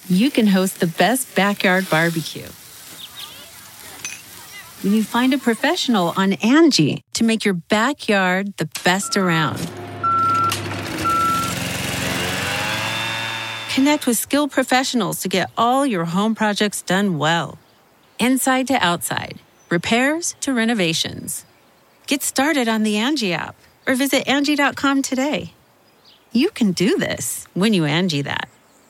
you can host the best backyard barbecue. When you find a professional on Angie to make your backyard the best around. Connect with skilled professionals to get all your home projects done well. Inside to outside, repairs to renovations. Get started on the Angie app or visit Angie.com today. You can do this when you Angie that.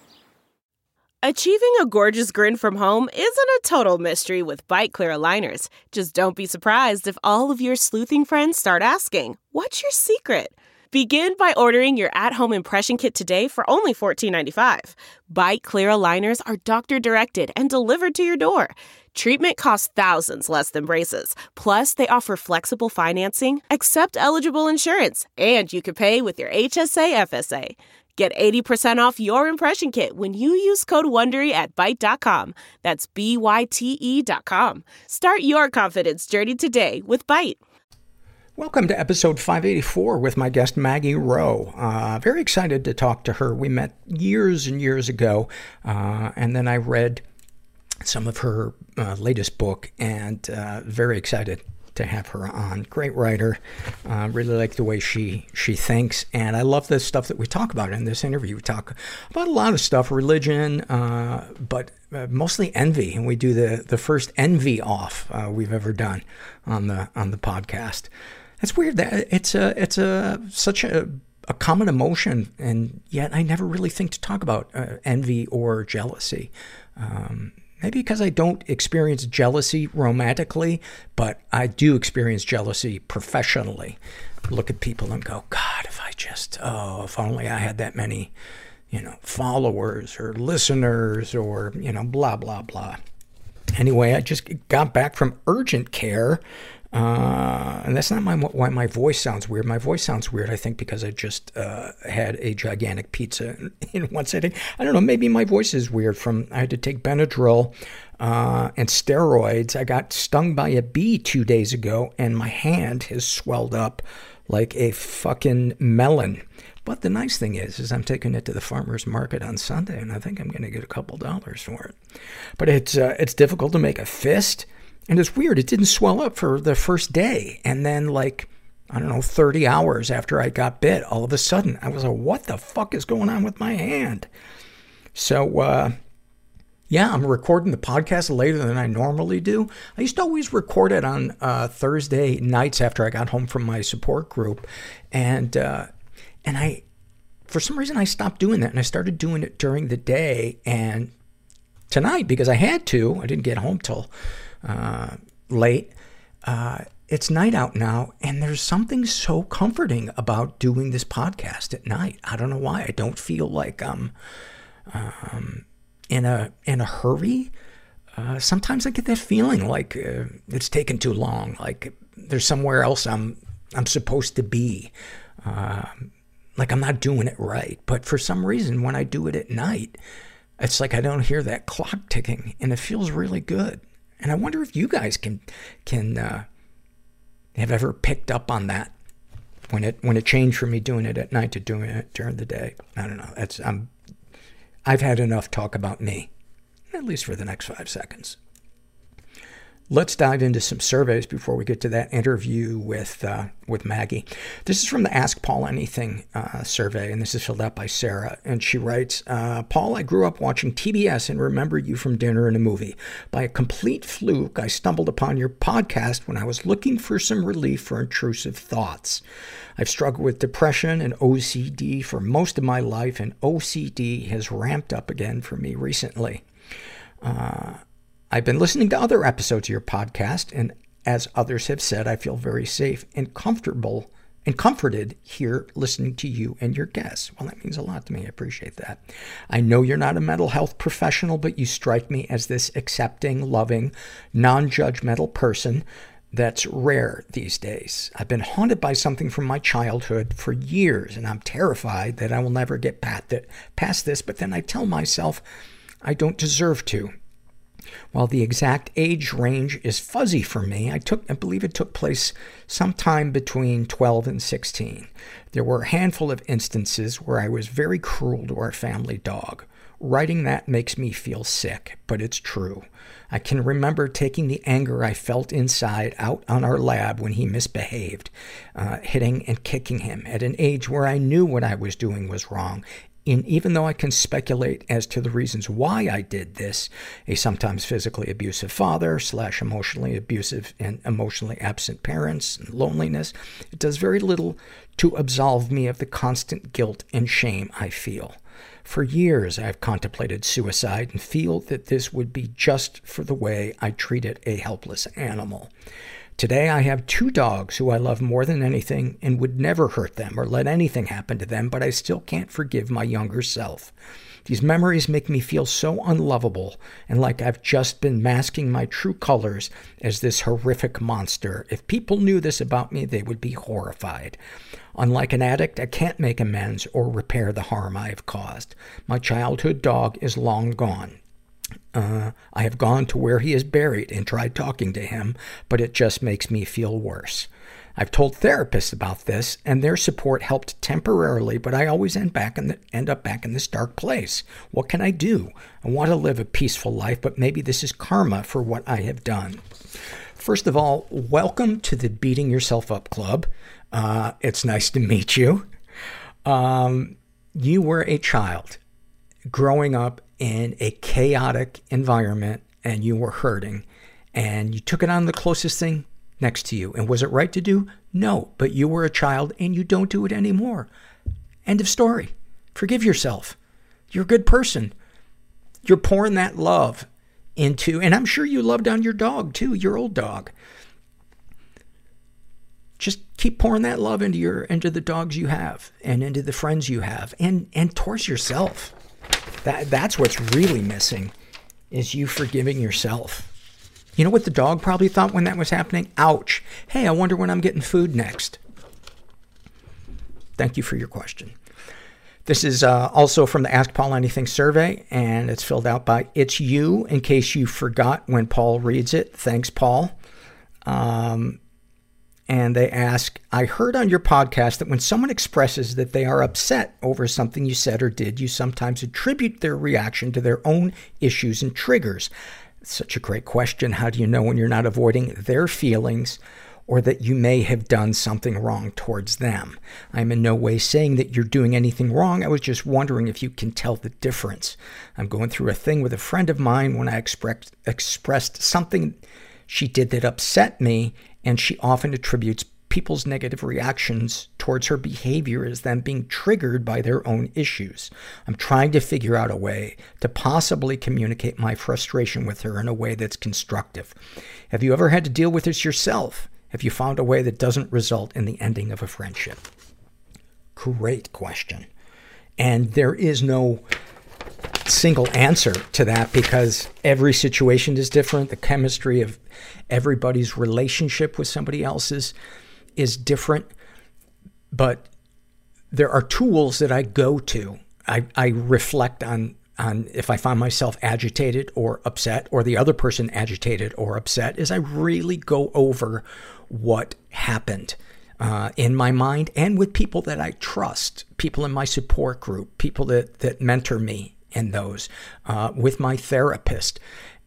Achieving a gorgeous grin from home isn't a total mystery with Byte Clear aligners. Just don't be surprised if all of your sleuthing friends start asking, "What's your secret?" Begin by ordering your at-home impression kit today for only $14.95. Byte Clear aligners are doctor-directed and delivered to your door. Treatment costs thousands less than braces. Plus, they offer flexible financing, accept eligible insurance, and you can pay with your HSA FSA. Get 80% off your impression kit when you use code WONDERY at Byte.com. That's BYTE.com. Start your confidence journey today with Byte. Welcome to episode 584 with my guest Maggie Rowe. Very excited to talk to her. We met years and years ago, and then I read some of her latest book, and very excited to have her on. Great writer. Really like the way she thinks, and I love the stuff that we talk about in this interview. We talk about a lot of stuff, religion, but mostly envy, and we do the first envy off we've ever done on the podcast. It's weird that it's such a common emotion, and yet I never really think to talk about envy or jealousy. Maybe because I don't experience jealousy romantically, but I do experience jealousy professionally. Look at people and go, God, if only I had that many, followers or listeners or, blah, blah, blah. Anyway, I just got back from urgent care. And that's not why my voice sounds weird. My voice sounds weird, I think, because I just had a gigantic pizza in one sitting. I don't know, maybe my voice is weird I had to take Benadryl and steroids. I got stung by a bee 2 days ago, and my hand has swelled up like a fucking melon. But the nice thing is I'm taking it to the farmer's market on Sunday, and I think I'm going to get a couple dollars for it. But it's difficult to make a fist. And it's weird, it didn't swell up for the first day. And then 30 hours after I got bit, all of a sudden, I was like, what the fuck is going on with my hand? So, I'm recording the podcast later than I normally do. I used to always record it on Thursday nights after I got home from my support group. And for some reason, I stopped doing that, and I started doing it during the day. And tonight, because I had to, I didn't get home till late. It's night out now, and there's something so comforting about doing this podcast at night. I don't know why. I don't feel like I'm in a hurry. Sometimes I get that feeling like it's taken too long, like there's somewhere else I'm supposed to be. Like I'm not doing it right. But for some reason, when I do it at night, it's like I don't hear that clock ticking, and it feels really good. And I wonder if you guys can have ever picked up on that when it changed from me doing it at night to doing it during the day. I don't know. I've had enough talk about me, at least for the next 5 seconds. Let's dive into some surveys before we get to that interview with Maggie. This is from the Ask Paul Anything survey, and this is filled out by Sarah. And she writes, Paul, I grew up watching TBS and remember you from dinner and a movie. By a complete fluke, I stumbled upon your podcast when I was looking for some relief for intrusive thoughts. I've struggled with depression and OCD for most of my life, and OCD has ramped up again for me recently. I've been listening to other episodes of your podcast, and as others have said, I feel very safe and comfortable and comforted here listening to you and your guests. Well, that means a lot to me. I appreciate that. I know you're not a mental health professional, but you strike me as this accepting, loving, non-judgmental person that's rare these days. I've been haunted by something from my childhood for years, and I'm terrified that I will never get past this, but then I tell myself I don't deserve to. While the exact age range is fuzzy for me, I believe it took place sometime between 12 and 16. There were a handful of instances where I was very cruel to our family dog. Writing that makes me feel sick, but it's true. I can remember taking the anger I felt inside out on our lab when he misbehaved, hitting and kicking him at an age where I knew what I was doing was wrong. And even though I can speculate as to the reasons why I did this, a sometimes physically abusive father / emotionally abusive and emotionally absent parents, and loneliness, it does very little to absolve me of the constant guilt and shame I feel. For years, I've contemplated suicide and feel that this would be just for the way I treated a helpless animal. Today, I have 2 dogs who I love more than anything and would never hurt them or let anything happen to them, but I still can't forgive my younger self. These memories make me feel so unlovable and like I've just been masking my true colors as this horrific monster. If people knew this about me, they would be horrified. Unlike an addict, I can't make amends or repair the harm I have caused. My childhood dog is long gone. I have gone to where he is buried and tried talking to him, but it just makes me feel worse. I've told therapists about this, and their support helped temporarily, but I always end up back in this dark place. What can I do? I want to live a peaceful life, but maybe this is karma for what I have done. First of all, welcome to the Beating Yourself Up Club. It's nice to meet you. You were a child growing up in a chaotic environment, and you were hurting, and you took it on the closest thing next to you. And was it right to do? No, but you were a child and you don't do it anymore. End of story. Forgive yourself. You're a good person. You're pouring that love into, and I'm sure you loved on your dog too, your old dog. Just keep pouring that love into the dogs you have and into the friends you have and towards yourself. That's what's really missing, is you forgiving yourself. You know what the dog probably thought when that was happening? Ouch. Hey, I wonder when I'm getting food next. Thank you for your question. This is also from the Ask Paul Anything survey, and it's filled out by It's You, in case you forgot when Paul reads it. Thanks, Paul. And they ask, I heard on your podcast that when someone expresses that they are upset over something you said or did, you sometimes attribute their reaction to their own issues and triggers. Such a great question. How do you know when you're not avoiding their feelings or that you may have done something wrong towards them? I'm in no way saying that you're doing anything wrong. I was just wondering if you can tell the difference. I'm going through a thing with a friend of mine when I expressed something she did that upset me, and she often attributes people's negative reactions towards her behavior as them being triggered by their own issues. I'm trying to figure out a way to possibly communicate my frustration with her in a way that's constructive. Have you ever had to deal with this yourself? Have you found a way that doesn't result in the ending of a friendship? Great question. And there is no single answer to that because every situation is different. The chemistry of everybody's relationship with somebody else's is different, but there are tools that I go to. I reflect on if I find myself agitated or upset, or the other person agitated or upset, is I really go over what happened in my mind and with people that I trust, people in my support group, people that mentor me in those, with my therapist.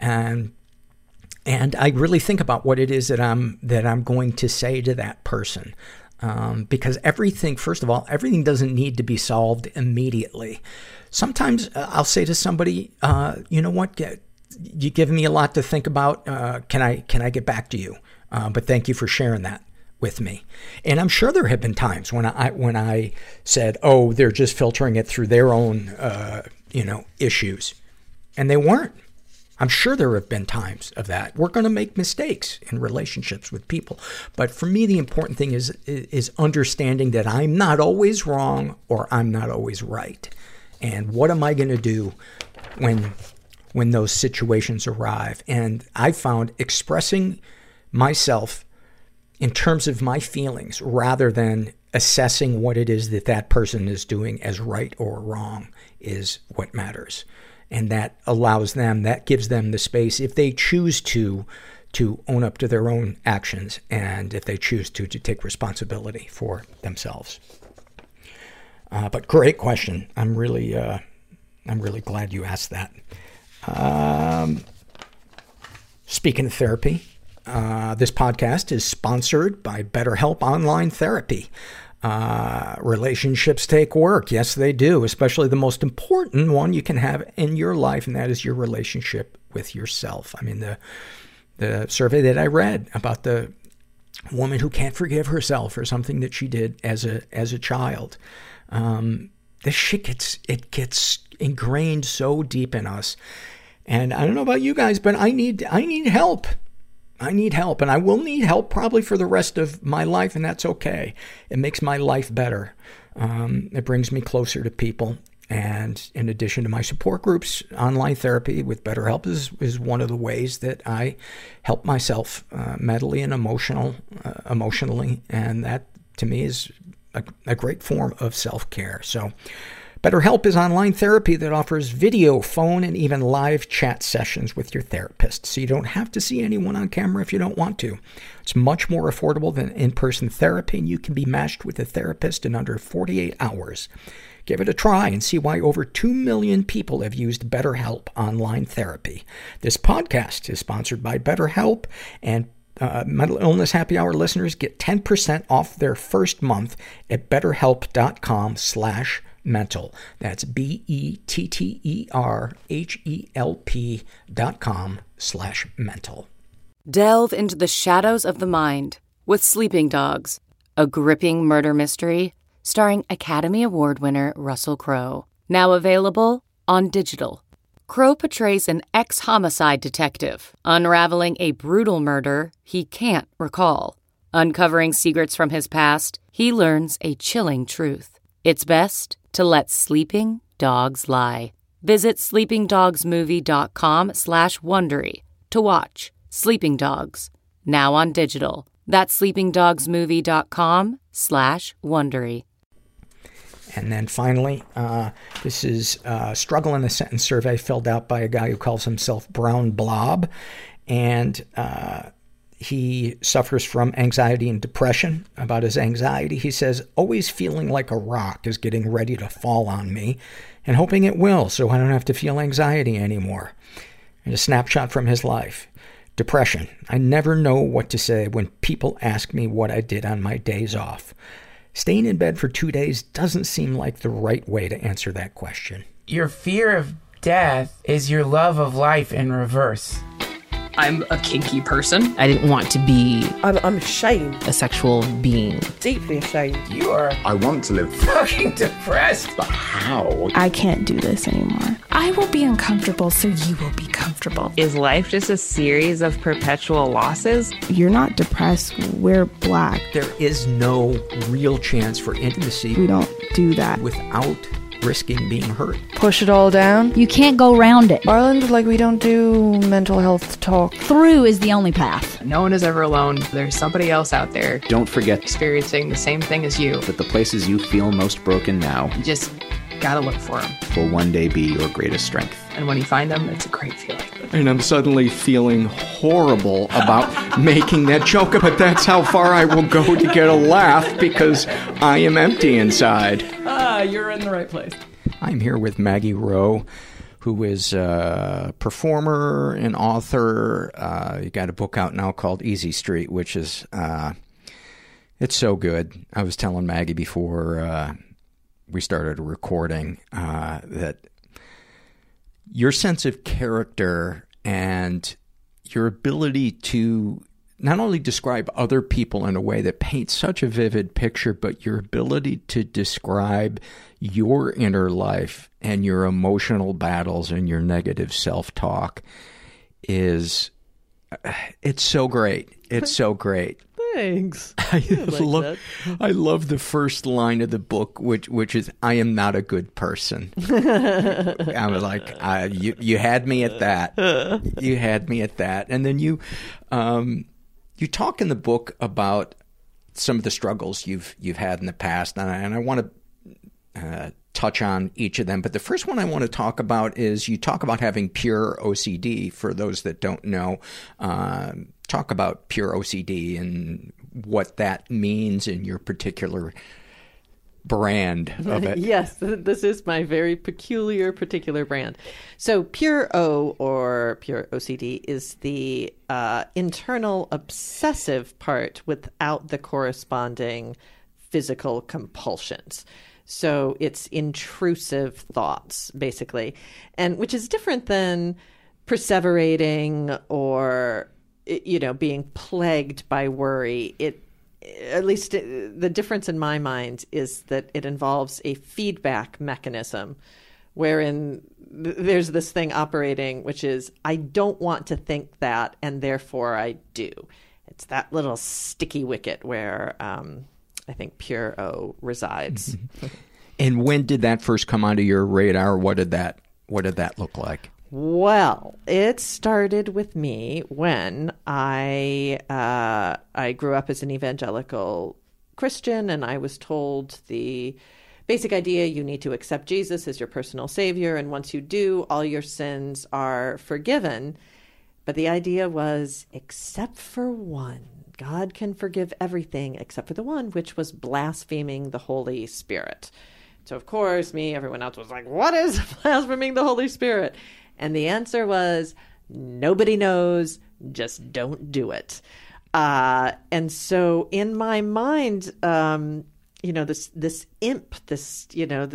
And I really think about what it is that I'm going to say to that person. Because everything, first of all, everything doesn't need to be solved immediately. Sometimes I'll say to somebody, you know what, you give me a lot to think about. Can I get back to you? But thank you for sharing that with me. And I'm sure there have been times when I said, oh, they're just filtering it through their own, issues. And they weren't. I'm sure there have been times of that. We're going to make mistakes in relationships with people. But for me, the important thing is understanding that I'm not always wrong or I'm not always right. And what am I going to do when those situations arrive? And I found expressing myself in terms of my feelings rather than assessing what it is that person is doing as right or wrong is what matters. And that allows them, that gives them the space, if they choose to own up to their own actions, and if they choose to take responsibility for themselves. But great question. I'm really I'm really glad you asked that. Speaking of therapy, this podcast is sponsored by BetterHelp Online Therapy. Relationships take work. Yes, they do, especially the most important one you can have in your life, and that is your relationship with yourself. I mean, the survey that I read about the woman who can't forgive herself for something that she did as a child. This shit gets ingrained so deep in us. And I don't know about you guys, but I need help. I need help, and I will need help probably for the rest of my life, and that's okay. It makes my life better. It brings me closer to people. And in addition to my support groups, online therapy with BetterHelp is one of the ways that I help myself mentally and emotionally. And that, to me, is a great form of self-care. So BetterHelp is online therapy that offers video, phone, and even live chat sessions with your therapist, so you don't have to see anyone on camera if you don't want to. It's much more affordable than in-person therapy, and you can be matched with a therapist in under 48 hours. Give it a try and see why over 2 million people have used BetterHelp online therapy. This podcast is sponsored by BetterHelp, and Mental Illness Happy Hour listeners get 10% off their first month at betterhelp.com/mental. That's BetterHelp.com/mental. Delve into the shadows of the mind with Sleeping Dogs, a gripping murder mystery starring Academy Award winner Russell Crowe. Now available on digital. Crowe portrays an ex-homicide detective unraveling a brutal murder he can't recall. Uncovering secrets from his past, he learns a chilling truth. It's best to let sleeping dogs lie. Visit sleepingdogsmovie.com/Wondery to watch Sleeping Dogs, now on digital. That's sleepingdogsmovie.com/Wondery. And then finally, this is a struggle in a sentence survey filled out by a guy who calls himself Brown Blob. And he suffers from anxiety and depression. About his anxiety, he says, always feeling like a rock is getting ready to fall on me and hoping it will so I don't have to feel anxiety anymore. And a snapshot from his life. Depression. I never know what to say when people ask me what I did on my days off. Staying in bed for 2 days doesn't seem like the right way to answer that question. Your fear of death is your love of life in reverse. I'm a kinky person. I didn't want to be I'm ashamed. A sexual being. Deeply ashamed. You are I want to live fucking depressed. But how? I can't do this anymore. I will be uncomfortable so you will be comfortable. Is life just a series of perpetual losses? You're not depressed. We're Black. There is no real chance for intimacy. We don't do that. Without risking being hurt. Push it all down. You can't go around it. Ireland, we don't do mental health talk. Through is the only path. No one is ever alone. There's somebody else out there. Don't forget experiencing the same thing as you. That the places you feel most broken now, you just gotta look for them. Will one day be your greatest strength. And when you find them, it's a great feeling. And I'm suddenly feeling horrible about making that joke, but that's how far I will go to get a laugh because I am empty inside. You're in the right place. I'm here with Maggie Rowe, who is a performer and author. You got a book out now called Easy Street, which is, it's so good. I was telling Maggie before we started recording that your sense of character and your ability to not only describe other people in a way that paints such a vivid picture, but your ability to describe your inner life and your emotional battles and your negative self-talk it's so great. It's so great. Thanks. I love the first line of the book, which is, I am not a good person. I was like, you had me at that. You had me at that. And then you talk in the book about some of the struggles you've had in the past, and I want to touch on each of them. But the first one I want to talk about is you talk about having pure OCD. For those that don't know, talk about pure OCD and what that means in your particular brand of it. Yes, this is my very particular brand. So Pure O, or Pure OCD, is the internal obsessive part without the corresponding physical compulsions. So it's intrusive thoughts, basically, and which is different than perseverating or, being plagued by worry. At least the difference in my mind is that it involves a feedback mechanism wherein there's this thing operating, which is, I don't want to think that, and therefore I do. It's that little sticky wicket where I think Pure O resides. And when did that first come onto your radar? What did that look like? Well, it started with me when I grew up as an evangelical Christian, and I was told the basic idea: you need to accept Jesus as your personal savior, and once you do, all your sins are forgiven. But the idea was, except for one. God can forgive everything except for the one, which was blaspheming the Holy Spirit. So, of course, everyone else was like, what is blaspheming the Holy Spirit? And the answer was, nobody knows, just don't do it. And so in my mind, this imp, this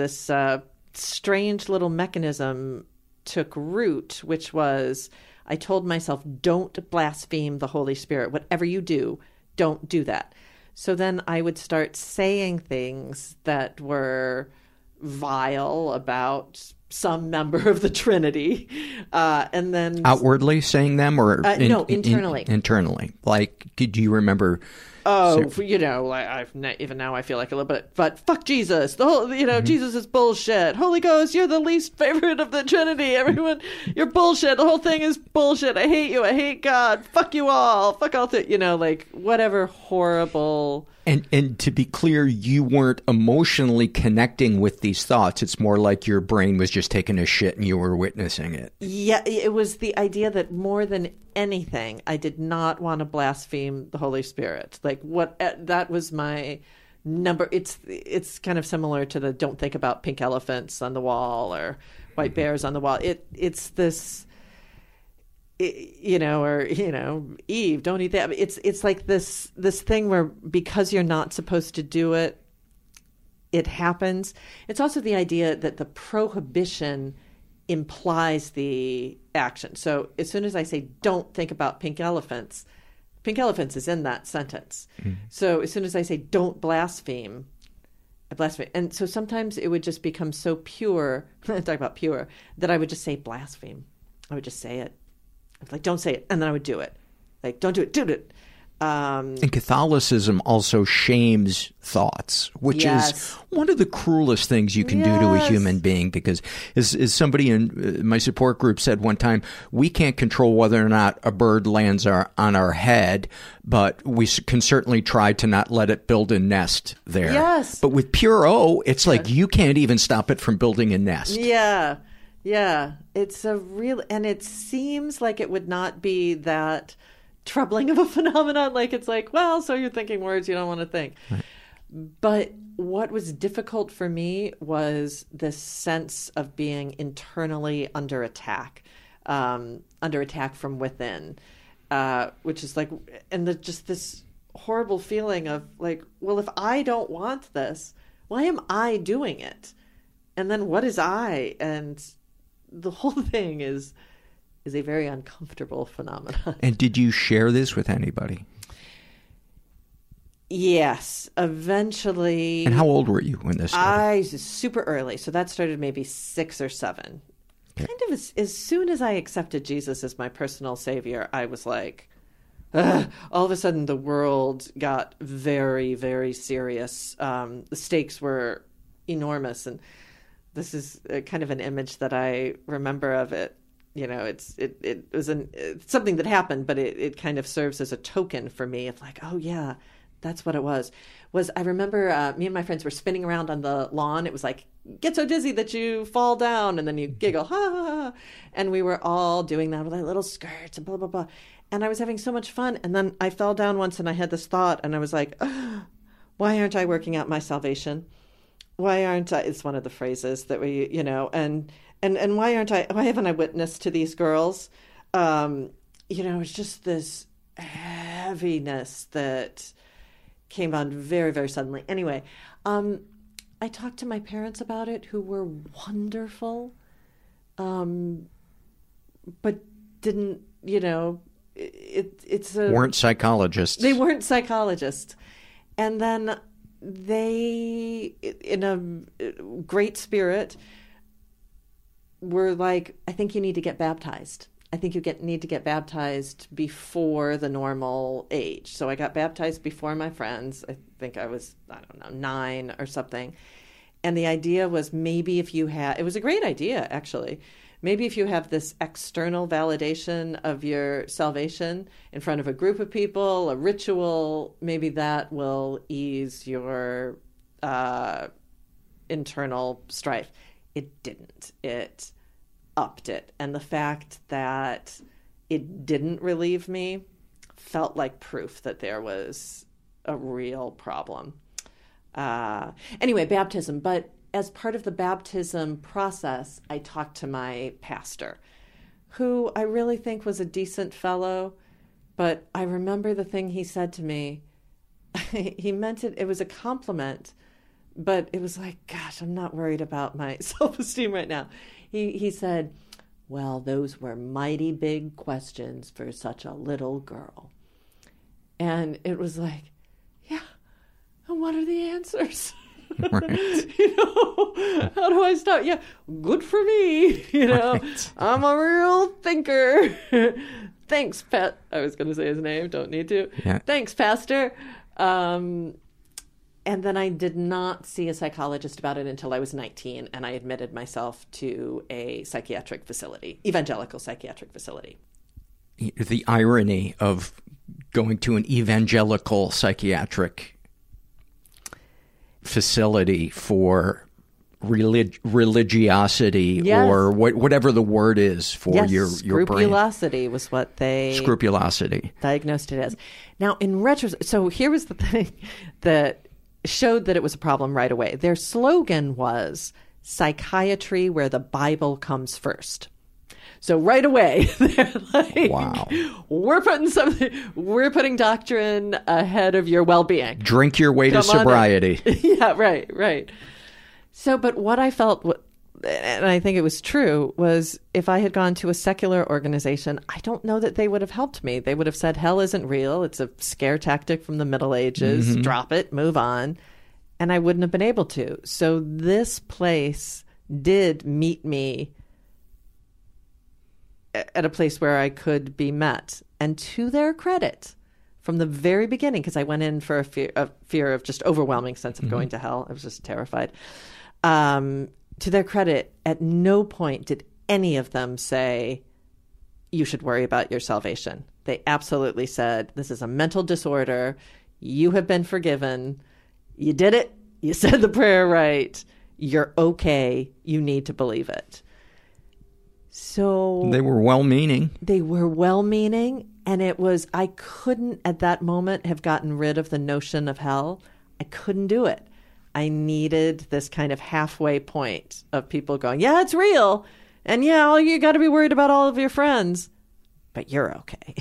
strange little mechanism took root, which was, I told myself, don't blaspheme the Holy Spirit. Whatever you do, don't do that. So then I would start saying things that were vile about some member of the Trinity, and then outwardly saying them, or no, internally. Internally, like, do you remember? Oh, even now I feel like a little bit, but fuck Jesus. The whole, Jesus is bullshit. Holy Ghost, you're the least favorite of the Trinity. Everyone, you're bullshit. The whole thing is bullshit. I hate you. I hate God. Fuck you all. Fuck all. Whatever horrible. And to be clear, you weren't emotionally connecting with these thoughts. It's more like your brain was just taking a shit and you were witnessing it. Yeah, it was the idea that more than anything, I did not want to blaspheme the Holy Spirit. That was my number. It's kind of similar to the don't think about pink elephants on the wall or white bears on the wall. It's this, Eve, don't eat that. It's like this thing where, because you're not supposed to do it, it happens. It's also the idea that the prohibition implies the action. So as soon as I say, don't think about pink elephants is in that sentence. Mm. So as soon as I say, don't blaspheme, I blaspheme. And so sometimes it would just become so pure, talk about pure, that I would just say blaspheme. I would just say it. I was like, don't say it. And then I would do it. Like, don't do it, do it. And Catholicism also shames thoughts, which is one of the cruelest things you can do to a human being, because as somebody in my support group said one time, we can't control whether or not a bird lands on our head, but we can certainly try to not let it build a nest there. Yes. But with Pure O, it's like you can't even stop it from building a nest. Yeah. Yeah. It's a real, and it seems like it would not be that troubling of a phenomenon. Like, it's like, well, so you're thinking words you don't want to think. Right. But what was difficult for me was this sense of being internally under attack from within, which is like, and just this horrible feeling of like, well, if I don't want this, why am I doing it? And then what is I? And the whole thing is a very uncomfortable phenomenon. And did you share this with anybody? Yes, eventually. And how old were you when this started? Super early. So that started maybe 6 or 7. Okay. Kind of as soon as I accepted Jesus as my personal savior, I was like, all of a sudden the world got very, very serious. The stakes were enormous. And this is kind of an image that I remember of it. It was something that happened, but it kind of serves as a token for me of like, oh yeah, that's what it was. I remember me and my friends were spinning around on the lawn. It was like, get so dizzy that you fall down and then you giggle, ha, ha, ha. And we were all doing that with our little skirts and blah, blah, blah. And I was having so much fun. And then I fell down once and I had this thought and I was like, why aren't I working out my salvation? why aren't I, it's one of the phrases that we, and why haven't I witnessed to these girls? It's just this heaviness that came on very, very suddenly. Anyway, I talked to my parents about it, who were wonderful, but didn't, weren't psychologists. They weren't psychologists. And then they, in a great spirit, were like, I think you need to get baptized. I think you need to get baptized before the normal age. So I got baptized before my friends. I think I was, 9 or something. And the idea was maybe if you had, it was a great idea, actually. Maybe if you have this external validation of your salvation in front of a group of people, a ritual, maybe that will ease your internal strife. It didn't. It upped it. And the fact that it didn't relieve me felt like proof that there was a real problem. Anyway, baptism. But as part of the baptism process, I talked to my pastor, who I really think was a decent fellow. But I remember the thing he said to me. He meant it. It was a compliment. But it was like, gosh, I'm not worried about my self-esteem right now. He said, well, those were mighty big questions for such a little girl. And it was like, yeah, and what are the answers? Right. How do I start? Yeah, good for me. Right. I'm a real thinker. Thanks, Pat. I was going to say his name. Don't need to. Yeah. Thanks, Pastor. And then I did not see a psychologist about it until I was 19, and I admitted myself to a psychiatric facility, evangelical psychiatric facility. The irony of going to an evangelical psychiatric facility for religiosity, yes, or whatever the word is for, yes, your brain. Scrupulosity was what they diagnosed it as. Now, in retrospect, so here was the thing that showed that it was a problem right away. Their slogan was psychiatry where the Bible comes first. So right away, they're like, wow, we're putting doctrine ahead of your well-being. Drink your way to sobriety. Yeah, right. So, but what I felt, and I think it was true, was if I had gone to a secular organization, I don't know that they would have helped me. They would have said, hell isn't real. It's a scare tactic from the Middle Ages. Mm-hmm. Drop it, move on. And I wouldn't have been able to. So this place did meet me at a place where I could be met. And to their credit, from the very beginning, because I went in for a fear of just overwhelming sense of, mm-hmm, going to hell. I was just terrified. To their credit, at no point did any of them say, you should worry about your salvation. They absolutely said, this is a mental disorder. You have been forgiven. You did it. You said the prayer right. You're okay. You need to believe it. So they were well-meaning. And it was, I couldn't at that moment have gotten rid of the notion of hell. I couldn't do it. I needed this kind of halfway point of people going, yeah, it's real. And yeah, you got to be worried about all of your friends, but you're okay.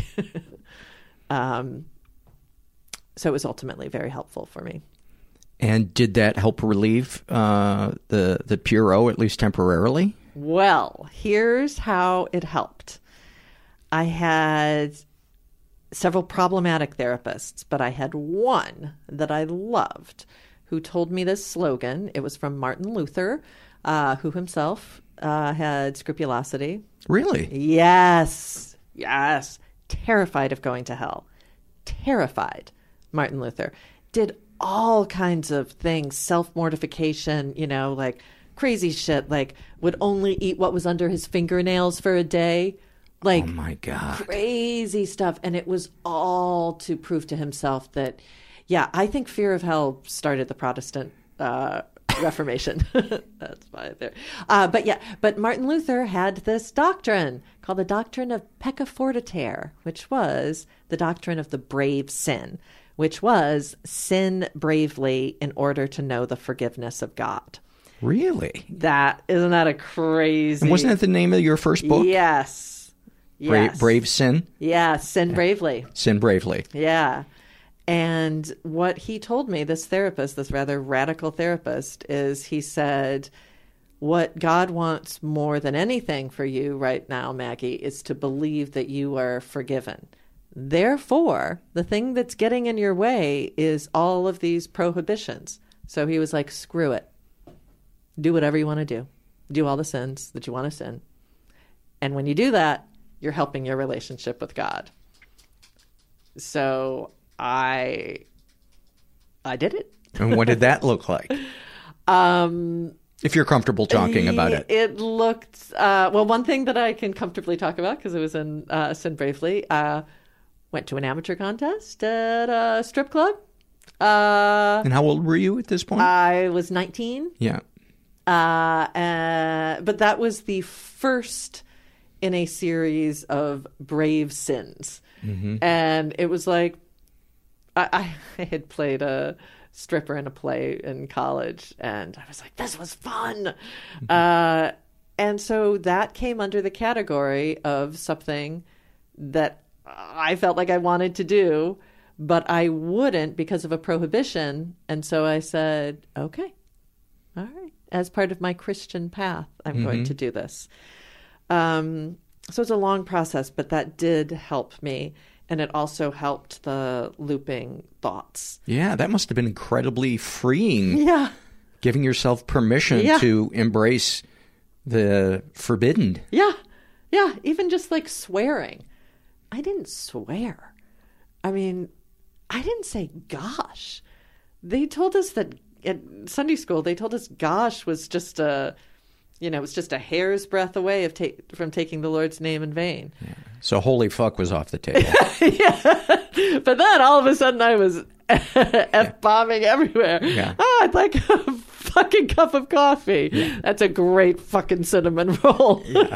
So it was ultimately very helpful for me. And did that help relieve the Puro, at least temporarily? Well, here's how it helped. I had several problematic therapists, but I had one that I loved who told me this slogan. It was from Martin Luther, who himself had scrupulosity. Really? Yes. Terrified of going to hell. Terrified. Martin Luther did all kinds of things, self-mortification, like crazy shit, like would only eat what was under his fingernails for a day. Like, oh my God. Crazy stuff. And it was all to prove to himself that, yeah, I think fear of hell started the Protestant Reformation. That's why there. But Martin Luther had this doctrine called the doctrine of pecca fortiter, which was the doctrine of the brave sin, which was sin bravely in order to know the forgiveness of God. Really? Isn't that a crazy... And wasn't that the name of your first book? Yes. Yes. Brave Sin? Yeah, Sin Bravely. Sin Bravely. Yeah. And what he told me, this therapist, this rather radical therapist, is he said, what God wants more than anything for you right now, Maggie, is to believe that you are forgiven. Therefore, the thing that's getting in your way is all of these prohibitions. So he was like, screw it. Do whatever you want to do. Do all the sins that you want to sin. And when you do that, you're helping your relationship with God. So I did it. And what did that look like? If you're comfortable talking about it. It looked, well, one thing that I can comfortably talk about, because it was in Sin Bravely, went to an amateur contest at a strip club. And how old were you at this point? I was 19. Yeah. But that was the first in a series of brave sins. Mm-hmm. And it was like, I had played a stripper in a play in college, and I was like, this was fun. Mm-hmm. And so that came under the category of something that I felt like I wanted to do, but I wouldn't because of a prohibition. And so I said, okay, all right. As part of my Christian path, I'm going to do this. So it's a long process, but that did help me. And it also helped the looping thoughts. Yeah, that must have been incredibly freeing. Yeah. Giving yourself permission to embrace the forbidden. Yeah. Yeah. Even just like swearing. I didn't swear. I mean, I didn't say gosh. They told us that at Sunday school, they told us gosh was just it was just a hair's breadth away from taking the Lord's name in vain. Yeah. So holy fuck was off the table. Yeah. But then all of a sudden I was F-bombing everywhere. Yeah. Oh, I'd like a fucking cup of coffee. Yeah. That's a great fucking cinnamon roll. Yeah.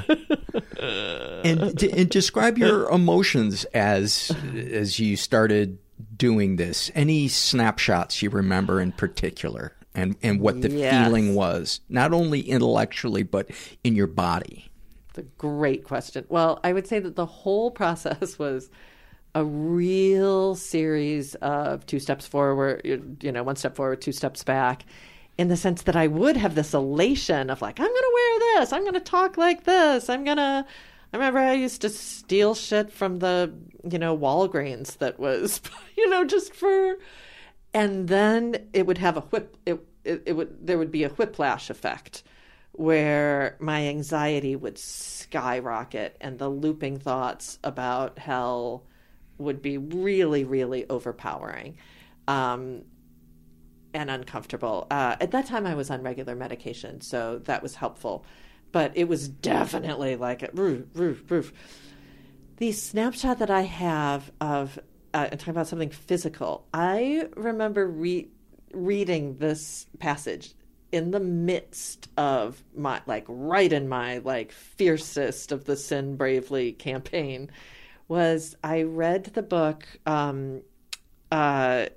And describe your emotions as you started doing this. Any snapshots you remember in particular, and what the feeling was, not only intellectually, but in your body? It's a great question. Well, I would say that the whole process was a real series of 2 steps forward, 1 step forward, 2 steps back, in the sense that I would have this elation of like, I'm going to wear this, I'm going to talk like this, I remember I used to steal shit from the, Walgreens that was, just for, and then it would have there would be a whiplash effect where my anxiety would skyrocket and the looping thoughts about hell would be really, really overpowering and uncomfortable. At that time, I was on regular medication, so that was helpful. But it was definitely like a roof. The snapshot that I have of talking about something physical, I remember reading this passage in the midst of my, right in my, fiercest of the Sin Bravely campaign, was I read the book, and why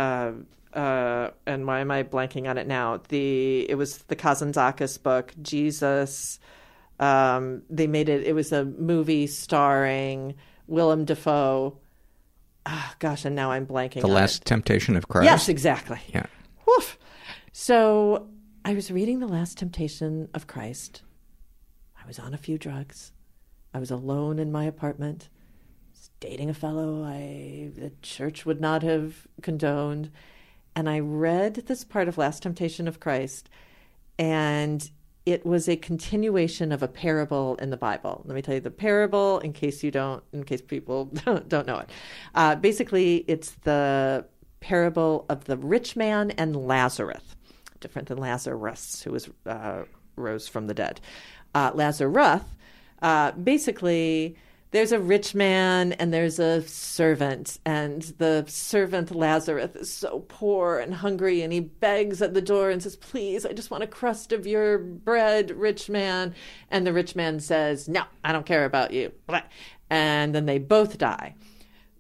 am I blanking on it now? It was the Kazantzakis book, Jesus. They made it was a movie starring Willem Dafoe. Oh, gosh, and now I'm blanking on it. The Last Temptation of Christ? Yes, exactly. Yeah. Woof. So I was reading The Last Temptation of Christ. I was on a few drugs. I was alone in my apartment. I was dating a fellow the church would not have condoned. And I read this part of Last Temptation of Christ, and it was a continuation of a parable in the Bible. Let me tell you the parable in case people don't know it. Basically, it's the parable of the rich man and Lazarus, different than Lazarus, who was rose from the dead. Lazarus, basically, there's a rich man and there's a servant, and the servant Lazarus is so poor and hungry, and he begs at the door and says, please, I just want a crust of your bread, rich man. And the rich man says, no, I don't care about you. And then they both die.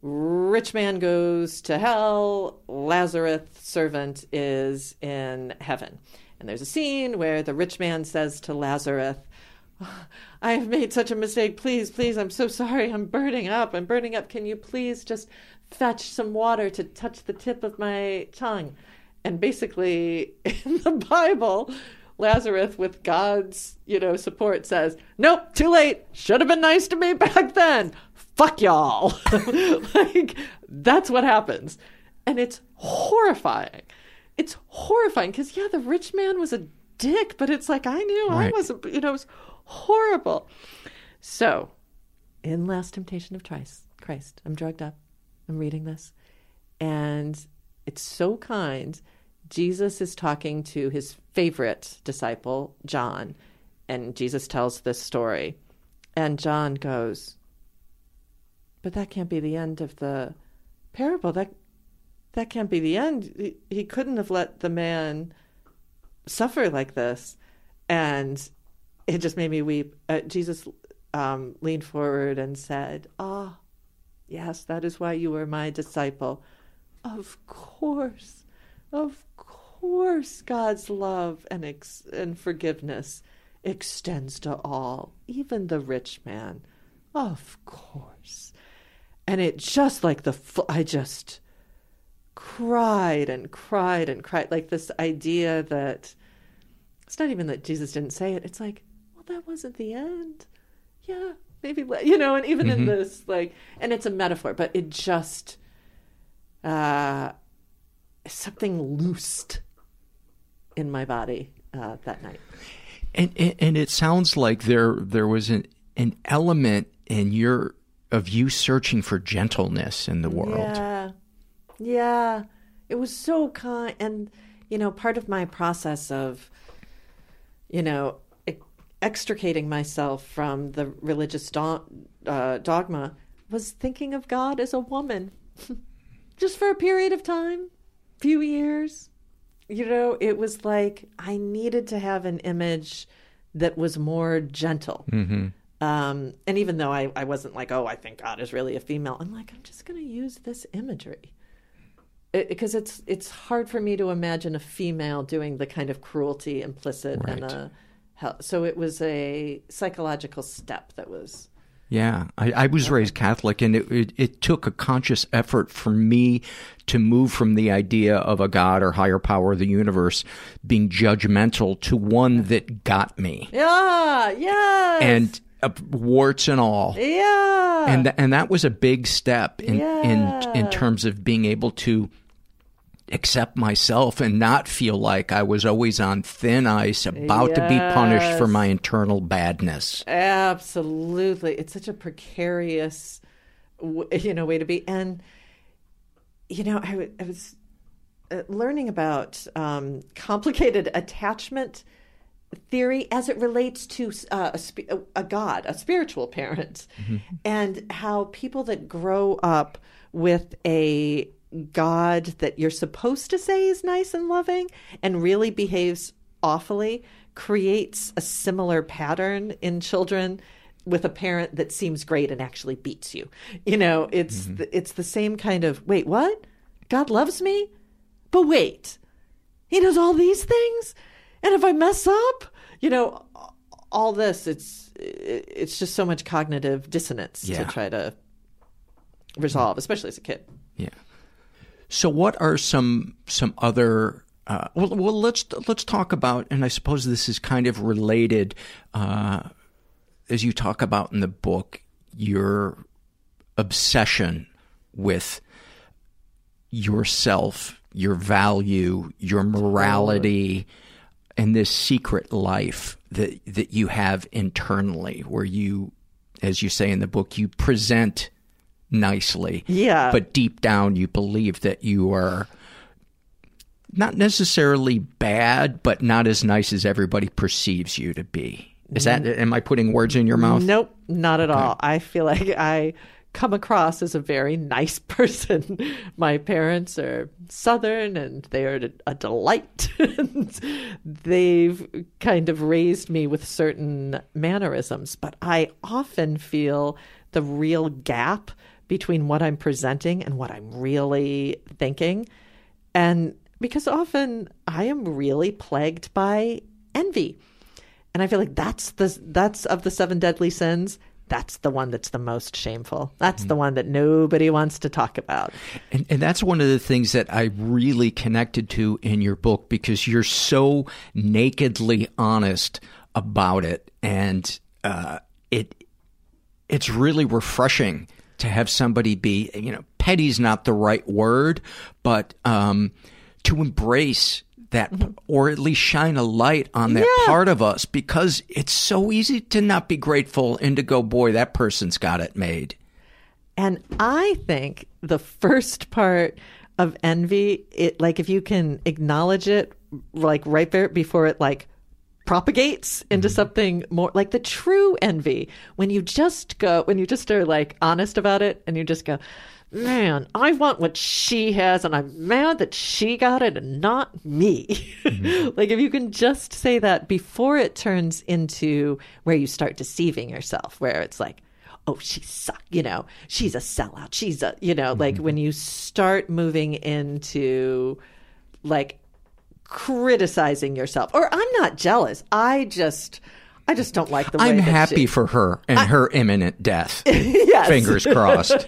rich man goes to hell, Lazarus, servant, is in heaven. And there's a scene where the rich man says to Lazarus, I have made such a mistake. Please, please, I'm so sorry. I'm burning up. Can you please just fetch some water to touch the tip of my tongue? And basically, in the Bible, Lazarus, with God's, support, says, nope, too late. Should have been nice to me back then. Fuck y'all. That's what happens. And it's horrifying. It's horrifying because, the rich man was a dick, but it's like, I knew I wasn't, it was horrible. So, in Last Temptation of Christ, I'm drugged up. I'm reading this. And it's so kind. Jesus is talking to his favorite disciple, John, and Jesus tells this story. And John goes, but that can't be the end of the parable. That can't be the end. He couldn't have let the man suffer like this. And it just made me weep. Jesus leaned forward and said, yes, that is why you were my disciple. Of course, God's love and forgiveness extends to all, even the rich man. Of course. And it just like I just cried and cried and cried. Like this idea that it's not even that Jesus didn't say it. It's like, well, that wasn't the end. Yeah, maybe, and even in this, and it's a metaphor, but it just, something loosed in my body that night. And it sounds like there was an element in you searching for gentleness in the world. Yeah. It was so kind. And, part of my process of, extricating myself from the religious dogma was thinking of God as a woman. Just for a period of time, few years. It was like I needed to have an image that was more gentle. Mm-hmm. And even though I wasn't like, I think God is really a female, I'm like, I'm just going to use this imagery. Because it's hard for me to imagine a female doing the kind of cruelty implicit in a hell. So it was a psychological step that was... Yeah, I was raised Catholic, and it took a conscious effort for me to move from the idea of a God or higher power of the universe being judgmental to one that got me. Yeah, yes. And warts and all. Yeah. And that was a big step in terms of being able to accept myself and not feel like I was always on thin ice about to be punished for my internal badness. Absolutely. It's such a precarious way to be. And I was learning about complicated attachment theory as it relates to a God, a spiritual parent, and how people that grow up with a God that you're supposed to say is nice and loving and really behaves awfully creates a similar pattern in children with a parent that seems great and actually beats you. It's the same kind of, wait, what? God loves me? But wait, he does all these things? And if I mess up, all this, it's just so much cognitive dissonance to try to resolve, especially as a kid. Yeah. So what are some other well let's talk about, and I suppose this is kind of related, as you talk about in the book, your obsession with yourself, your value, your morality, and this secret life that you have internally, where you, as you say in the book, you present nicely, but deep down you believe that you are not necessarily bad, but not as nice as everybody perceives you to be. Is that, am I putting words in your mouth? Nope, not at all. I feel like I come across as a very nice person. My parents are Southern and they are a delight. They've kind of raised me with certain mannerisms, but I often feel the real gap between what I'm presenting and what I'm really thinking. And because often I am really plagued by envy. And I feel like that's of the 7 deadly sins. That's the one that's the most shameful. That's the one that nobody wants to talk about. And that's one of the things that I really connected to in your book, because you're so nakedly honest about it. And it's really refreshing to have somebody be, petty's not the right word, but to embrace that, or at least shine a light on that part of us, because it's so easy to not be grateful and to go, boy, that person's got it made. And I think the first part of envy, if you can acknowledge it, right there before it propagates into something more like the true envy, when you just are honest about it and you just go, man, I want what she has, and I'm mad that she got it and not me. If you can just say that before it turns into where you start deceiving yourself, where it's oh, she sucks, she's a sellout. She's a, when you start moving into criticizing yourself, or I'm not jealous. I just don't like the way I'm happy for her and her imminent death. Yes. Fingers crossed.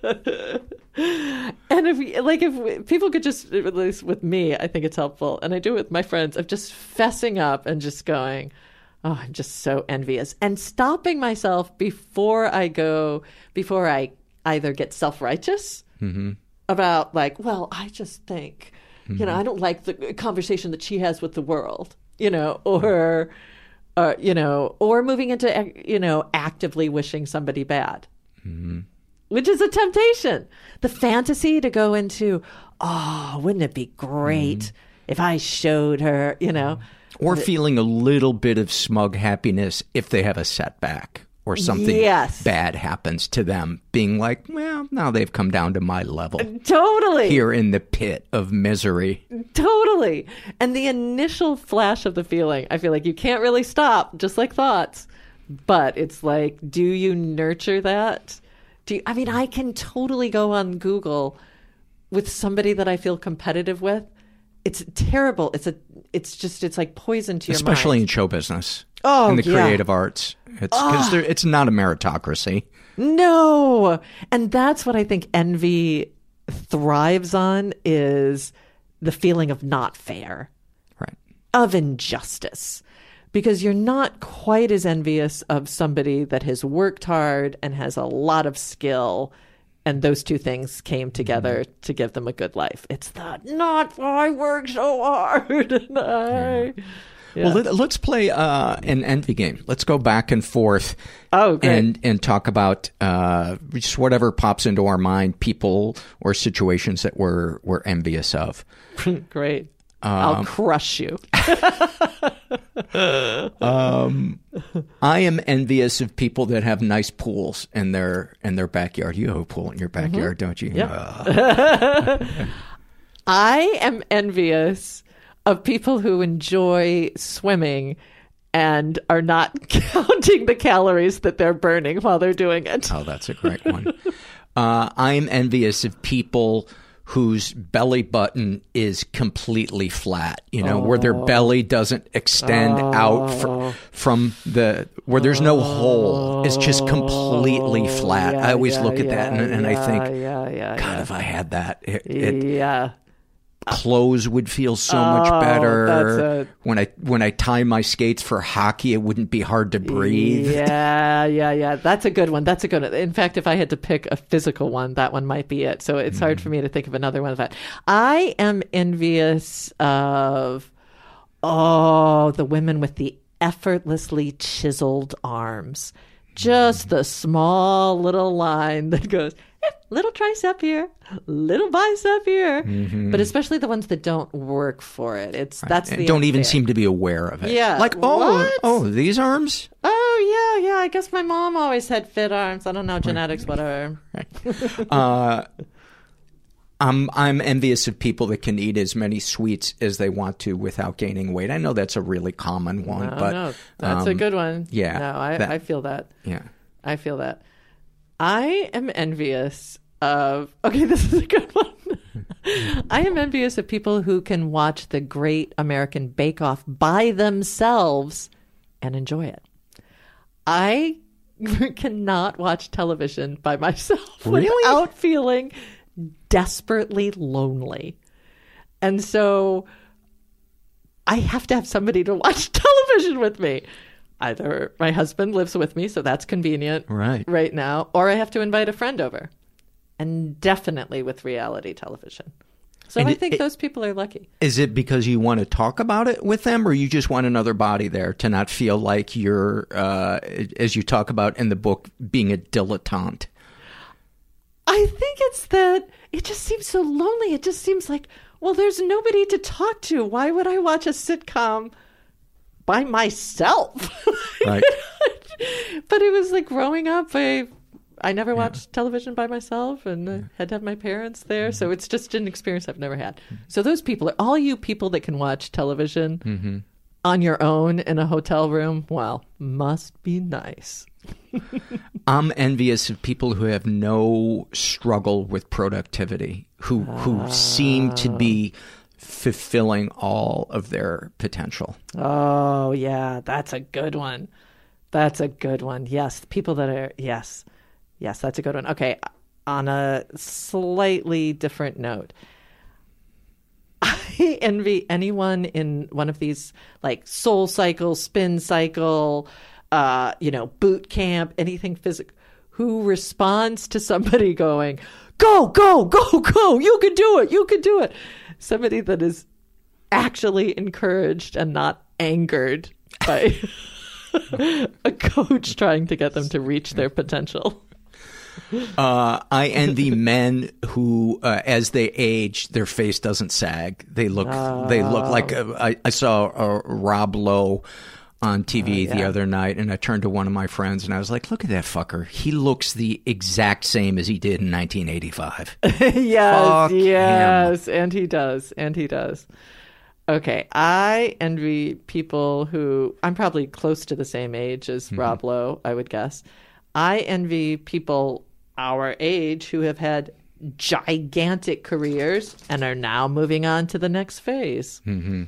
And if people could just, at least with me, I think it's helpful, and I do it with my friends, of just fessing up and just going, oh, I'm just so envious, and stopping myself before I either get self-righteous about well, I just think, I don't like the conversation that she has with the world, or moving into, actively wishing somebody bad, which is a temptation. The fantasy to go into, oh, wouldn't it be great if I showed her, Or feeling a little bit of smug happiness if they have a setback or something bad happens to them, being well, now they've come down to my level. Totally. Here in the pit of misery. Totally. And the initial flash of the feeling, I feel like you can't really stop, just like thoughts. But it's do you nurture that? I can totally go on Google with somebody that I feel competitive with. It's terrible. It's like poison to your mind. Especially in show business. In the creative arts. It's not a meritocracy. No. And that's what I think envy thrives on, is the feeling of not fair. Right. Of injustice. Because you're not quite as envious of somebody that has worked hard and has a lot of skill, and those two things came together to give them a good life. It's not I worked so hard. And Well, let's play an envy game. Let's go back and forth. Oh, great. And talk about just whatever pops into our mind, people or situations that we're envious of. Great. I'll crush you. I am envious of people that have nice pools in their backyard. You have a pool in your backyard, don't you? Yep. I am envious of people who enjoy swimming and are not counting the calories that they're burning while they're doing it. Oh, that's a great one. I'm envious of people whose belly button is completely flat, where their belly doesn't extend out from where there's no hole. It's just completely flat. I always look at that and I think, God, if I had that, clothes would feel so much better. When I tie my skates for hockey, it wouldn't be hard to breathe. Yeah. That's a good one. In fact, if I had to pick a physical one, that one might be it. So it's hard for me to think of another one of that. I am envious of the women with the effortlessly chiseled arms. Just the small little line that goes, little tricep here, little bicep here, but especially the ones that don't work for it. That's the don't even seem to be aware of it. Yeah, these arms. Oh yeah. I guess my mom always had fit arms. I don't know, genetics, whatever. I'm envious of people that can eat as many sweets as they want to without gaining weight. I know that's a really common one, but that's a good one. Yeah, no, I feel that. Yeah, I feel that. I am envious of, okay, this is a good one. I am envious of people who can watch the Great American Bake Off by themselves and enjoy it. I cannot watch television by myself without feeling desperately lonely. And so I have to have somebody to watch television with me. Either my husband lives with me, so that's convenient right now, or I have to invite a friend over. And definitely with reality television. So I think those people are lucky. Is it because you want to talk about it with them, or you just want another body there to not feel like you're, as you talk about in the book, being a dilettante? I think it's that it just seems so lonely. It just seems like, well, there's nobody to talk to. Why would I watch a sitcom by myself? Right. But it was like growing up, I never watched television by myself, and I had to have my parents there. So it's just an experience I've never had. So those people, all you people that can watch television on your own in a hotel room, well, must be nice. I'm envious of people who have no struggle with productivity, who seem to be fulfilling all of their potential. Oh, yeah, that's a good one. That's a good one. Yes, people that are, yes, that's a good one. Okay, on a slightly different note, I envy anyone in one of these like Soul Cycle, Spin Cycle, boot camp, anything physical, who responds to somebody going, go, go, go, go, you can do it, you can do it. Somebody that is actually encouraged and not angered by a coach trying to get them to reach their potential. I envy men who, as they age, their face doesn't sag. They look like I saw Rob Lowe on TV the other night, and I turned to one of my friends and I was like, "Look at that fucker! He looks the exact same as he did in 1985." Yes, him. and he does. Okay, I envy people who, I'm probably close to the same age as Rob Lowe, I would guess. I envy people our age who have had gigantic careers and are now moving on to the next phase.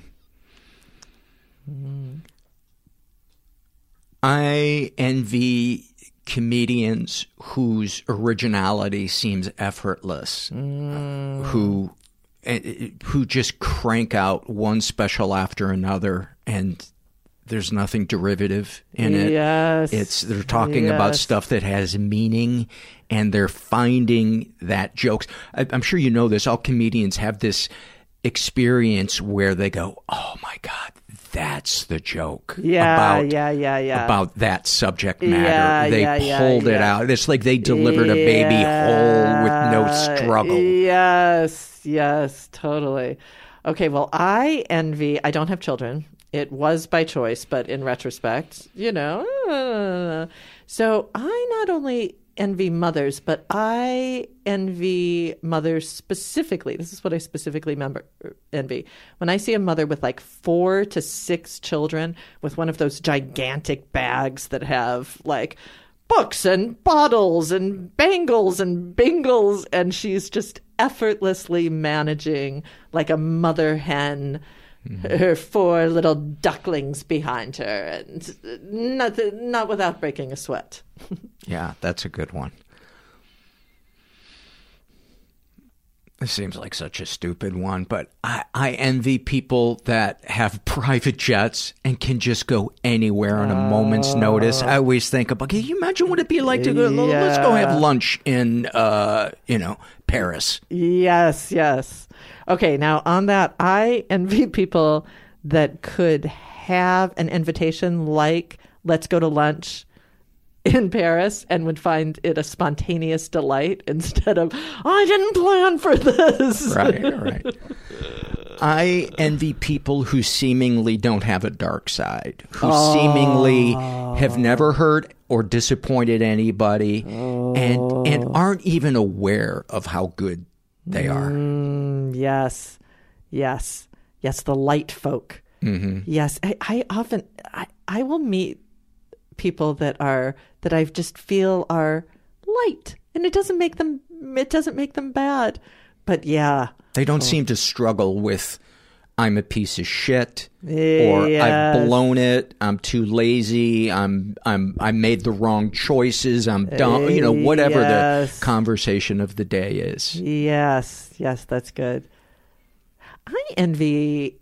I envy comedians whose originality seems effortless, who just crank out one special after another, and there's nothing derivative in it. Yes. They're talking about stuff that has meaning, and they're finding that jokes. I'm sure you know this. All comedians have this experience where they go, "Oh my God, that's the joke." About that subject matter. They pulled it out. It's like they delivered a baby whole with no struggle. Yes, totally. Okay, well, I don't have children. It was by choice, but in retrospect, so I not only envy mothers, but I envy mothers specifically. This is what I specifically envy. When I see a mother with like 4 to 6 children with one of those gigantic bags that have like books and bottles and bangles and bingles, and she's just effortlessly managing like a mother hen, her 4 little ducklings behind her, and not without breaking a sweat. Yeah, that's a good one. It seems like such a stupid one, but I envy people that have private jets and can just go anywhere on a moment's notice. I always think about, can you imagine what it'd be like to go, let's go have lunch in, Paris. Yes. Okay, now on that, I envy people that could have an invitation like, let's go to lunch in Paris, and would find it a spontaneous delight instead of, I didn't plan for this. Right. I envy people who seemingly don't have a dark side, who seemingly have never hurt or disappointed anybody, and aren't even aware of how good they are. Yes, the light folk. Yes, I often will meet people that I just feel are light, and it doesn't make them bad. But yeah, they don't seem to struggle with I'm a piece of shit, or I've blown it, I'm too lazy, I made the wrong choices, I'm dumb, whatever the conversation of the day is. Yes, that's good. I envy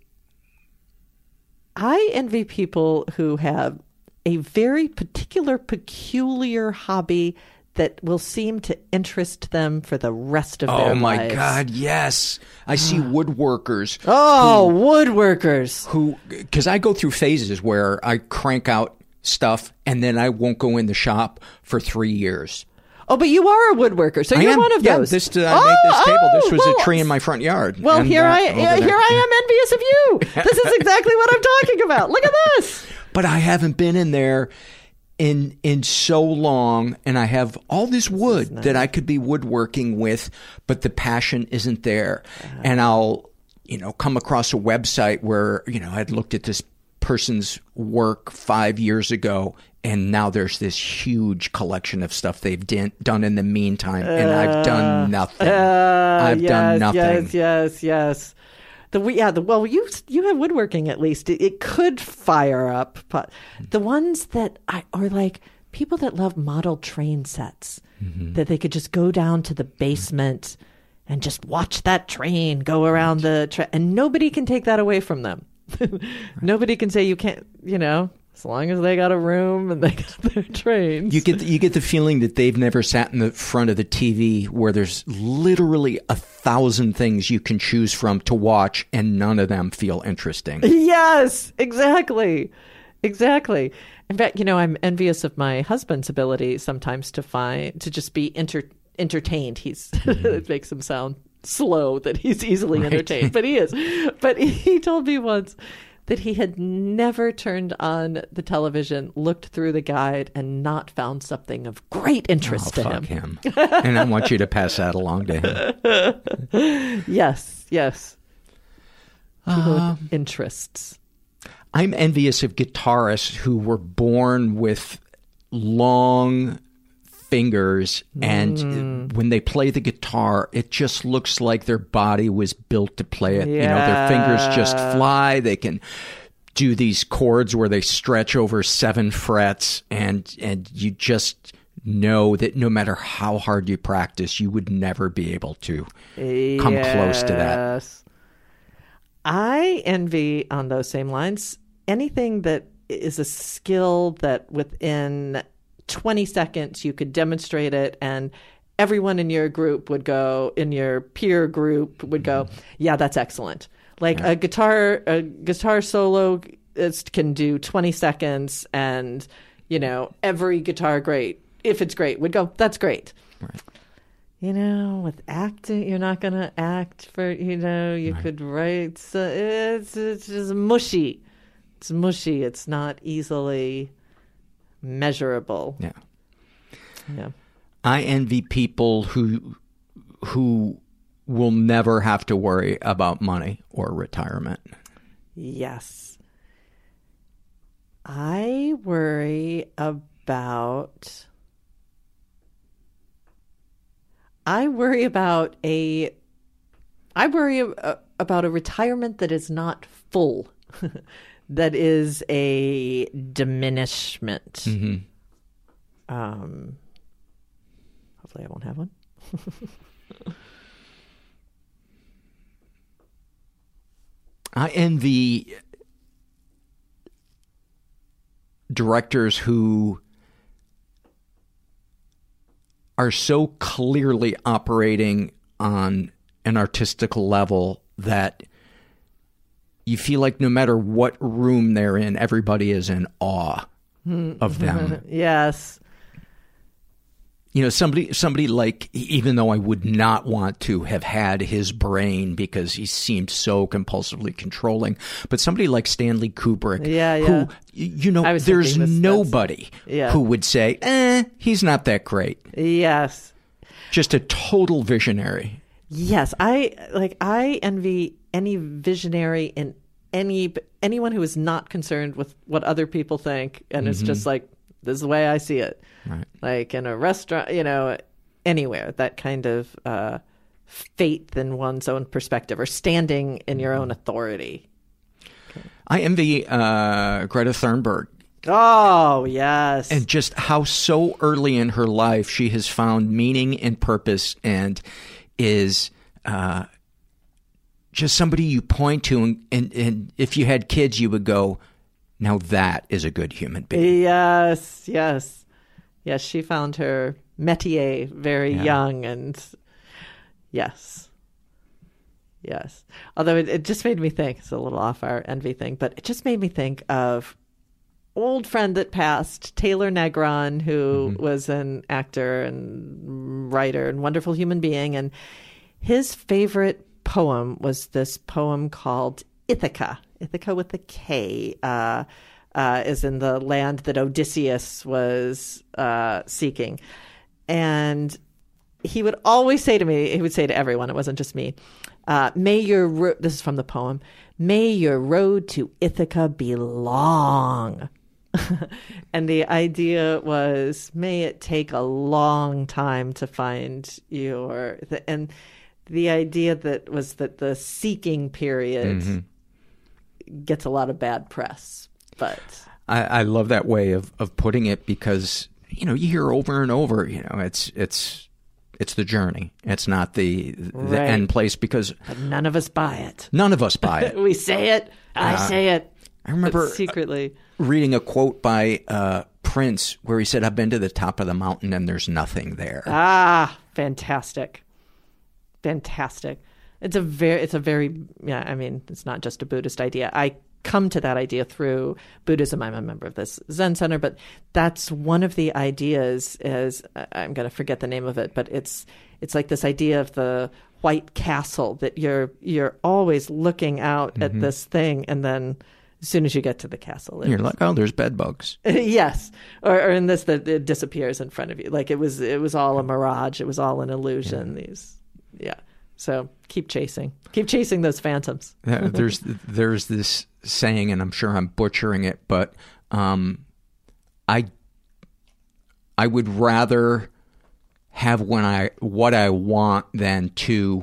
people who have a very peculiar hobby that will seem to interest them for the rest of their lives. Oh my God, yes. I see woodworkers. Woodworkers. Because I go through phases where I crank out stuff and then I won't go in the shop for 3 years. Oh, but you are a woodworker, so you're one of those. I made this table. This was a tree in my front yard. Well, here I am envious of you. This is exactly what I'm talking about. Look at this. But I haven't been in there in so long, and I have all this wood that I could be woodworking with, but the passion isn't there. And I'll, come across a website where, I'd looked at this person's work 5 years ago, and now there's this huge collection of stuff they've done in the meantime, and I've done nothing. I've done nothing. Yes. You have woodworking at least. It could fire up. But the ones that are like people that love model train sets, that they could just go down to the basement and just watch that train go around and nobody can take that away from them. Nobody can say you can't, as long as they got a room and they got their trains. You get the feeling that they've never sat in the front of the TV where there's literally 1,000 things you can choose from to watch, and none of them feel interesting. Yes, exactly. In fact, I'm envious of my husband's ability sometimes to just be entertained. It makes him sound slow that he's easily entertained, but he is. But he told me once that he had never turned on the television, looked through the guide, and not found something of great interest to him. And I want you to pass that along to him. Yes. People with interests. I'm envious of guitarists who were born with long fingers, and when they play the guitar, it just looks like their body was built to play it. Their fingers just fly. They can do these chords where they stretch over 7 frets, and you just know that no matter how hard you practice, you would never be able to come close to that. I envy, on those same lines, anything that is a skill that within 20 seconds you could demonstrate it, and everyone in your group would go, in your peer group would go, yeah, that's excellent. Like a guitar solo can do 20 seconds, and every guitar great, if it's great, would go, that's great. Right. With acting, you're not going to act for, you could write. So it's just mushy. It's mushy. It's not easily measurable. Yeah. I envy people who will never have to worry about money or retirement. Yes. I worry about a retirement that is not full. That is a diminishment. Hopefully I won't have one. I envy directors who are so clearly operating on an artistical level that you feel like no matter what room they're in, everybody is in awe of them. Yes. Somebody like, even though I would not want to have had his brain because he seemed so compulsively controlling, but somebody like Stanley Kubrick, who, there's nobody who would say, he's not that great. Yes. Just a total visionary. Yes. I envy any visionary and anyone who is not concerned with what other people think and is just like, This is the way I see it. Right. Like in a restaurant, anywhere, that kind of faith in one's own perspective or standing in your own authority. I envy Greta Thunberg. Oh, yes. And just how so early in her life she has found meaning and purpose and is just somebody you point to. And if you had kids, you would go, now that is a good human being. Yes. Yes, she found her métier very young. And yes. Although it just made me think, it's a little off our envy thing, but it just made me think of old friend that passed, Taylor Negron, who was an actor and writer and wonderful human being. And his favorite poem was this poem called Ithaca. Ithaca with a K, is in the land that Odysseus was seeking. And he would always say to me, he would say to everyone, it wasn't just me, this is from the poem, may your road to Ithaca be long. And the idea was, may it take a long time to find and the idea that was that the seeking period gets a lot of bad press. But I love that way of putting it because, you hear over and over, it's the journey. It's not the end place because... But none of us buy it. None of us buy it. We say it. I say it. I remember secretly reading a quote by Prince where he said, I've been to the top of the mountain and there's nothing there. Ah, fantastic. Fantastic. It's a very, it's not just a Buddhist idea. I come to that idea through Buddhism. I'm a member of this Zen center, but that's one of the ideas is, I'm going to forget the name of it, but it's like this idea of the White Castle, that you're always looking out at this thing, and then as soon as you get to the castle, you're like, oh, there's bed bugs. Yes, or in this, that it disappears in front of you, like it was all a mirage, it was all an illusion. So keep chasing those phantoms. There's this saying, and I'm sure I'm butchering it, but I would rather have what I want than to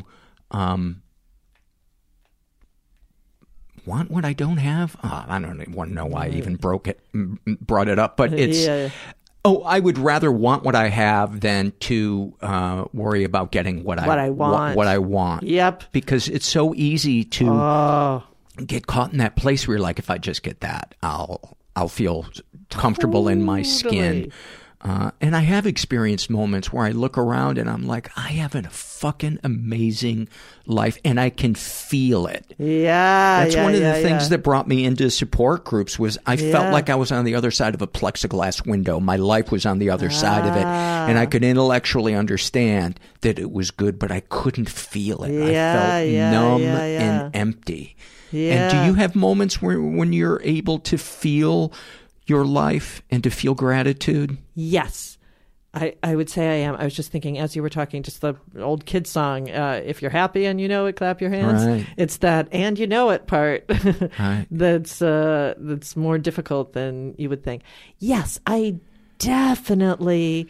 want what I don't have. I don't even know why I even brought it up, but it's I would rather want what I have than to worry about getting what I want. What I want. Yep. Because it's so easy to get caught in that place where you're like, if I just get that, I'll feel comfortable in my skin. And I have experienced moments where I look around and I'm like, I have a fucking amazing life, and I can feel it. Yeah, that's one of the things that brought me into support groups was I felt like I was on the other side of a plexiglass window. My life was on the other side of it, and I could intellectually understand that it was good, but I couldn't feel it. I felt numb and empty. And do you have moments when you're able to feel your life and to feel gratitude? Yes, I would say I am. I was just thinking as you were talking, just the old kid song, if you're happy and you know it, clap your hands. Right. It's that and you know it part right. that's more difficult than you would think. Yes, I definitely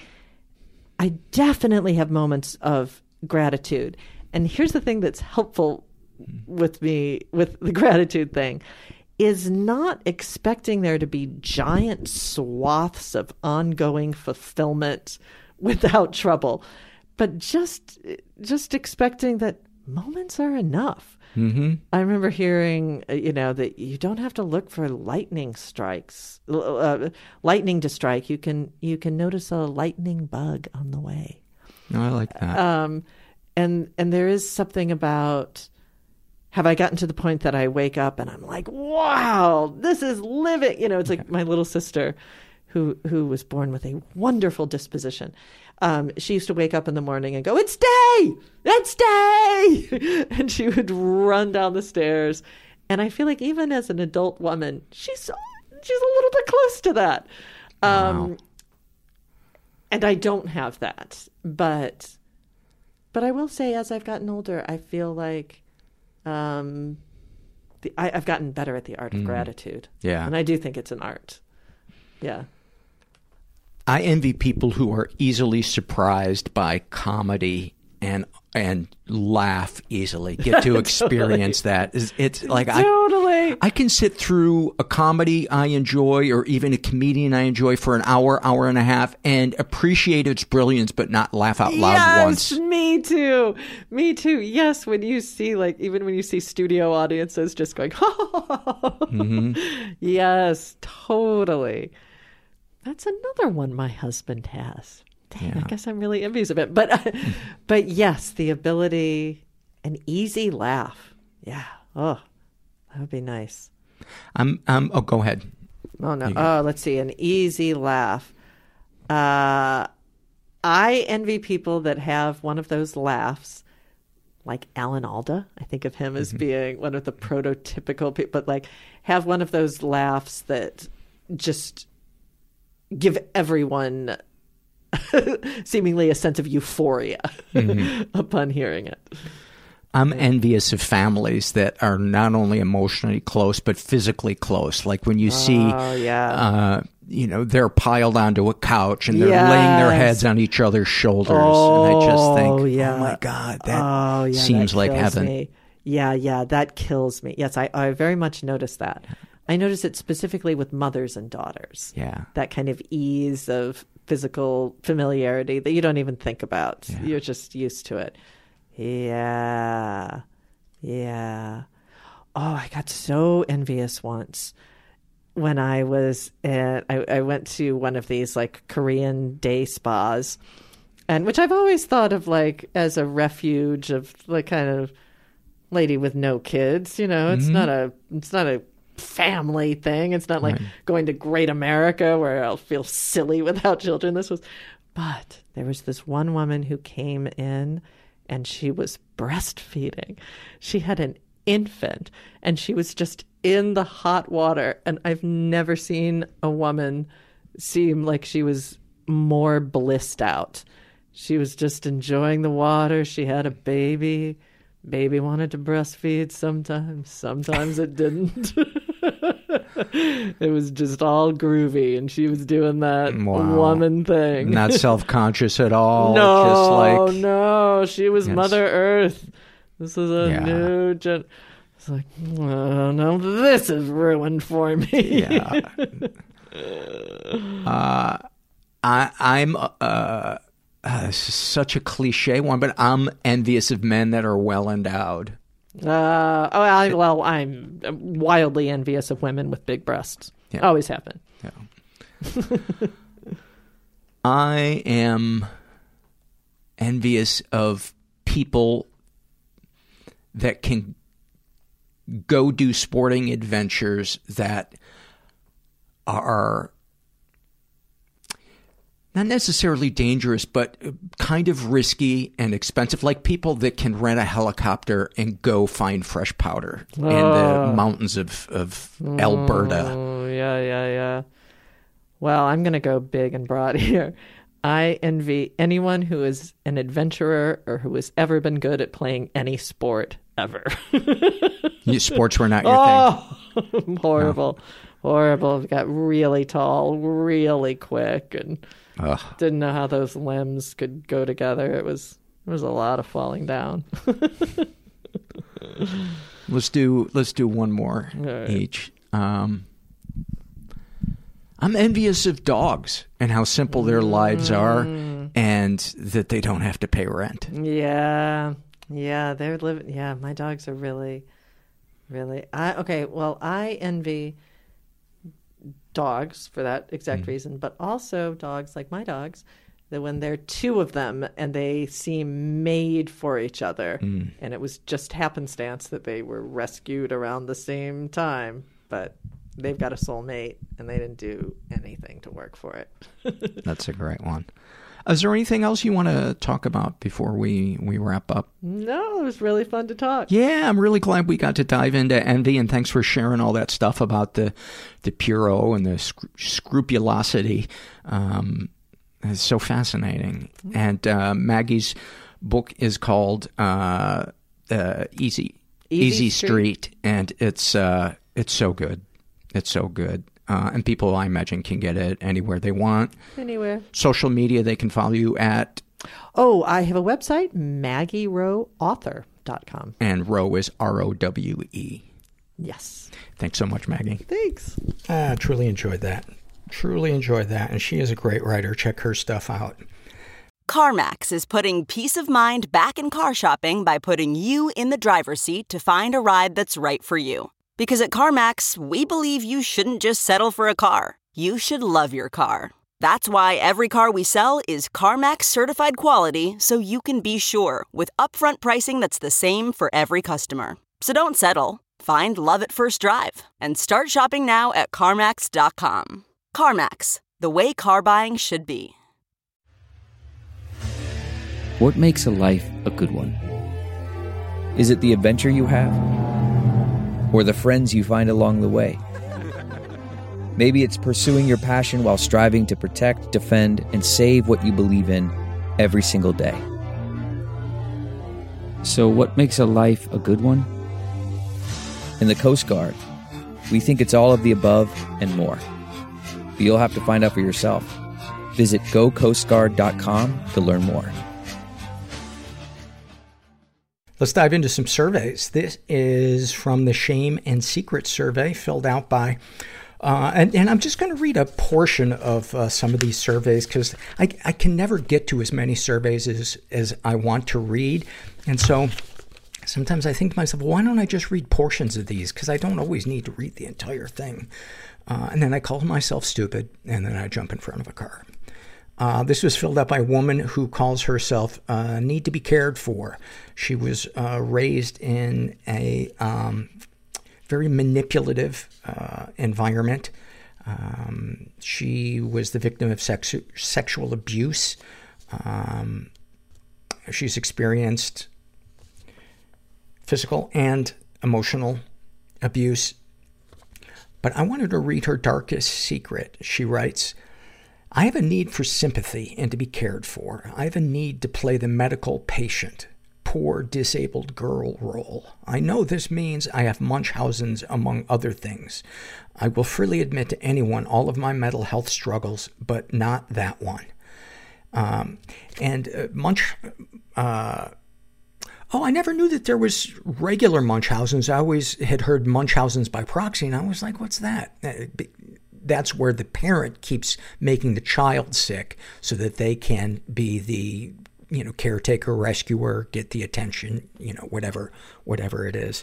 have moments of gratitude. And here's the thing that's helpful with me with the gratitude thing is not expecting there to be giant swaths of ongoing fulfillment without trouble, but just expecting that moments are enough. Mm-hmm. I remember hearing, that you don't have to look for lightning to strike. You can notice a lightning bug on the way. Oh, I like that. And there is something about, have I gotten to the point that I wake up and I'm like, wow, this is living. It's like my little sister who was born with a wonderful disposition. She used to wake up in the morning and go, it's day! And she would run down the stairs. And I feel like even as an adult woman, she's a little bit close to that. Wow. And I don't have that. But I will say, as I've gotten older, I feel like I've gotten better at the art of gratitude. Yeah. And I do think it's an art. Yeah. I envy people who are easily surprised by comedy and laugh easily, get to experience that. It's like I can sit through a comedy I enjoy or even a comedian I enjoy for an hour and a half and appreciate its brilliance but not laugh out loud once. Yes, me too. Yes, when you see even when you see studio audiences just going, Yes, totally. That's another one my husband has. Dang, I guess I'm really envious of it. But yes, the ability, an easy laugh. Yeah. Oh, that would be nice. Go ahead. Oh, no. Oh, let's see. An easy laugh. I envy people that have one of those laughs, like Alan Alda. I think of him as being one of the prototypical people, but have one of those laughs that just give everyone seemingly a sense of euphoria upon hearing it. I'm envious of families that are not only emotionally close but physically close. Like when you see, they're piled onto a couch and they're laying their heads on each other's shoulders, and I just think, oh my God, that seems like heaven. Me. Yeah, that kills me. Yes, I very much notice that. I notice it specifically with mothers and daughters. Yeah, that kind of ease of physical familiarity that you don't even think about. Yeah. You're just used to it. Yeah. Oh, I got so envious once when I was I went to one of these Korean day spas, and which I've always thought of as a refuge of kind of lady with no kids. It's not a family thing. It's not like going to Great America where I'll feel silly without children. But there was this one woman who came in and she was breastfeeding. She had an infant and she was just in the hot water. And I've never seen a woman seem like she was more blissed out. She was just enjoying the water. She had a baby. Baby wanted to breastfeed sometimes. Sometimes it didn't. It was just all groovy, and she was doing that woman thing. Not self-conscious at all. No, she was Mother Earth. This is a new It's like, oh no, this is ruined for me. Yeah. I'm such a cliche one, but I'm envious of men that are well endowed. I'm wildly envious of women with big breasts. Yeah. Always have been. Yeah. I am envious of people that can go do sporting adventures that are not necessarily dangerous, but kind of risky and expensive, like people that can rent a helicopter and go find fresh powder in the mountains of Alberta. Oh, yeah. Well, I'm going to go big and broad here. I envy anyone who is an adventurer or who has ever been good at playing any sport ever. Sports were not your thing. Horrible. No. Horrible. Got really tall, really quick, and didn't know how those limbs could go together. There was a lot of falling down. Let's do one more each. I'm envious of dogs and how simple their lives are, and that they don't have to pay rent. Yeah, they're living. Yeah, my dogs are really. I envy dogs for that exact reason, but also dogs like my dogs, that when there are two of them and they seem made for each other, and it was just happenstance that they were rescued around the same time, but they've got a soulmate and they didn't do anything to work for it. That's a great one. Is there anything else you want to talk about before we wrap up? No, it was really fun to talk. Yeah, I'm really glad we got to dive into envy, and thanks for sharing all that stuff about the Puro and the scrupulosity. It's so fascinating. And Maggie's book is called Easy Street, and it's so good. It's so good. And people, I imagine, can get it anywhere they want. Anywhere. Social media, they can follow you at? Oh, I have a website, MaggieRoweAuthor.com. And Rowe is R-O-W-E. Yes. Thanks so much, Maggie. Thanks. Truly enjoyed that. Truly enjoyed that. And she is a great writer. Check her stuff out. CarMax is putting peace of mind back in car shopping by putting you in the driver's seat to find a ride that's right for you. Because at CarMax, we believe you shouldn't just settle for a car. You should love your car. That's why every car we sell is CarMax certified quality, so you can be sure with upfront pricing that's the same for every customer. So don't settle. Find love at first drive and start shopping now at CarMax.com. CarMax, the way car buying should be. What makes a life a good one? Is it the adventure you have? Or the friends you find along the way? Maybe it's pursuing your passion while striving to protect, defend, and save what you believe in every single day. So what makes a life a good one? In the Coast Guard, we think it's all of the above and more. But you'll have to find out for yourself. Visit GoCoastGuard.com to learn more. Let's dive into some surveys. This is from the Shame and Secret survey filled out by, and I'm just going to read a portion of some of these surveys because I can never get to as many surveys as I want to read. And so sometimes I think to myself, well, why don't I just read portions of these? Because I don't always need to read the entire thing. And then I call myself stupid, and then I jump in front of a car. This was filled out by a woman who calls herself Need to Be Cared For. She was raised in a very manipulative environment. She was the victim of sexual abuse. She's experienced physical and emotional abuse. But I wanted to read her darkest secret. She writes, I have a need for sympathy and to be cared for. I have a need to play the medical patient, poor disabled girl role. I know this means I have Munchausen's, among other things. I will freely admit to anyone all of my mental health struggles, but not that one. I never knew that there was regular Munchausen's. I always had heard Munchausen's by proxy, and I was like, what's that? That's where the parent keeps making the child sick so that they can be the, caretaker, rescuer, get the attention, whatever it is.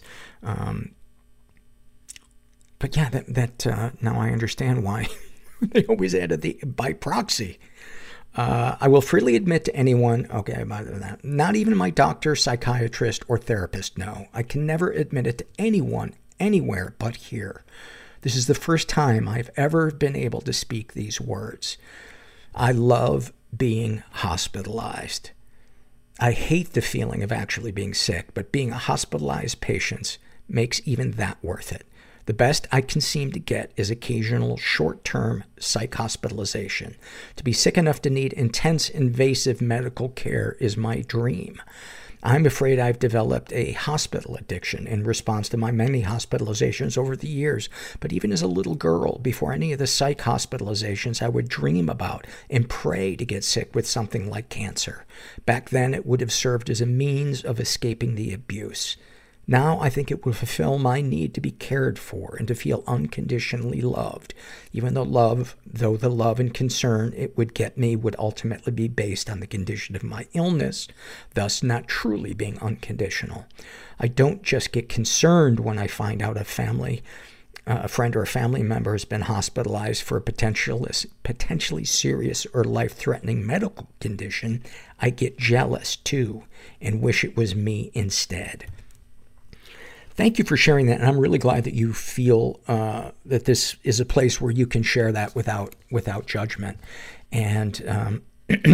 But yeah, that now I understand why they always added the by proxy. I will freely admit to anyone, not even my doctor, psychiatrist, or therapist, no. I can never admit it to anyone, anywhere but here. This is the first time I've ever been able to speak these words. I love being hospitalized. I hate the feeling of actually being sick, but being a hospitalized patient makes even that worth it. The best I can seem to get is occasional short-term psych hospitalization. To be sick enough to need intense, invasive medical care is my dream. I'm afraid I've developed a hospital addiction in response to my many hospitalizations over the years. But even as a little girl, before any of the psych hospitalizations, I would dream about and pray to get sick with something like cancer. Back then, it would have served as a means of escaping the abuse. Now I think it will fulfill my need to be cared for and to feel unconditionally loved, even though the love and concern it would get me would ultimately be based on the condition of my illness, thus not truly being unconditional. I don't just get concerned when I find out a friend or a family member has been hospitalized for a potentially serious or life-threatening medical condition. I get jealous too and wish it was me instead. Thank you for sharing that, and I'm really glad that you feel that this is a place where you can share that without judgment. And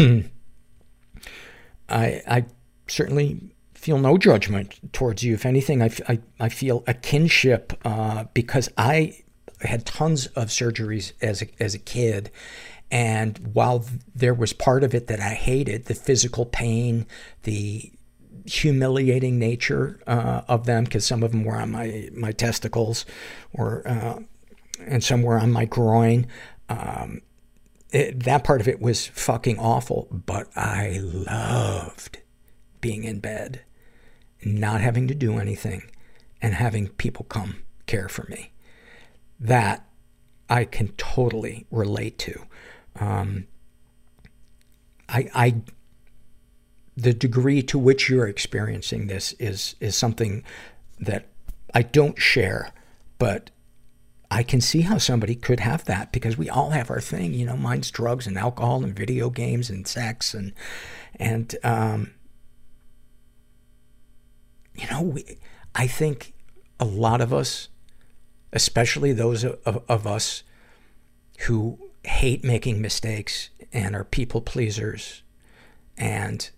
I certainly feel no judgment towards you. If anything, I feel a kinship because I had tons of surgeries as a kid, and while there was part of it that I hated, the physical pain, the humiliating nature of them, because some of them were on my testicles or and somewhere on my groin. That part of it was fucking awful, but I loved being in bed, not having to do anything, and having people come care for me. That I can totally relate to. The degree to which you're experiencing this is something that I don't share, but I can see how somebody could have that, because we all have our thing. You know, mine's drugs and alcohol and video games and sex and you know, I think a lot of us, especially those of us who hate making mistakes and are people pleasers and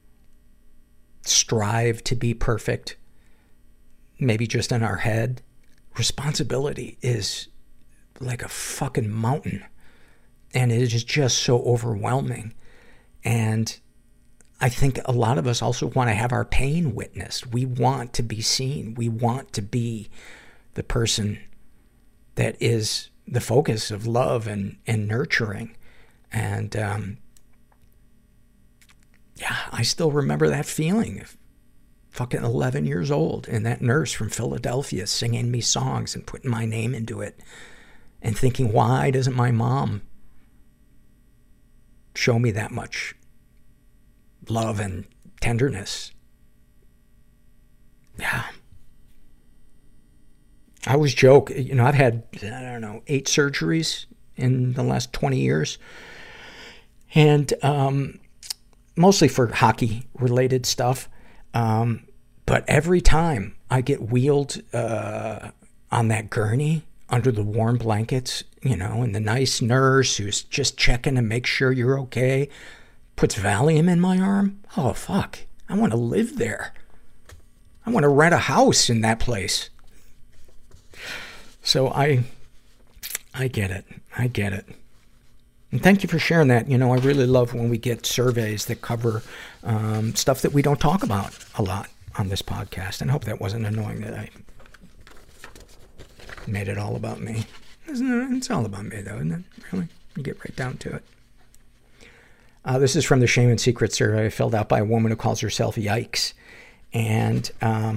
strive to be perfect, maybe just in our head, responsibility is like a fucking mountain, and it is just so overwhelming. And I think a lot of us also want to have our pain witnessed. We want to be seen. We want to be the person that is the focus of love and nurturing. And yeah, I still remember that feeling of fucking 11 years old, and that nurse from Philadelphia singing me songs and putting my name into it, and thinking, why doesn't my mom show me that much love and tenderness? Yeah. I always joke, you know, I've had, 8 surgeries in the last 20 years. And mostly for hockey-related stuff. But every time I get wheeled on that gurney under the warm blankets, you know, and the nice nurse who's just checking to make sure you're okay puts Valium in my arm, oh, fuck. I want to live there. I want to rent a house in that place. So I get it. I get it. And thank you for sharing that. You know, I really love when we get surveys that cover stuff that we don't talk about a lot on this podcast. And I hope that wasn't annoying that I made it all about me. It's all about me, though, isn't it? Really? You get right down to it. This is from the Shame and Secret survey filled out by a woman who calls herself Yikes. And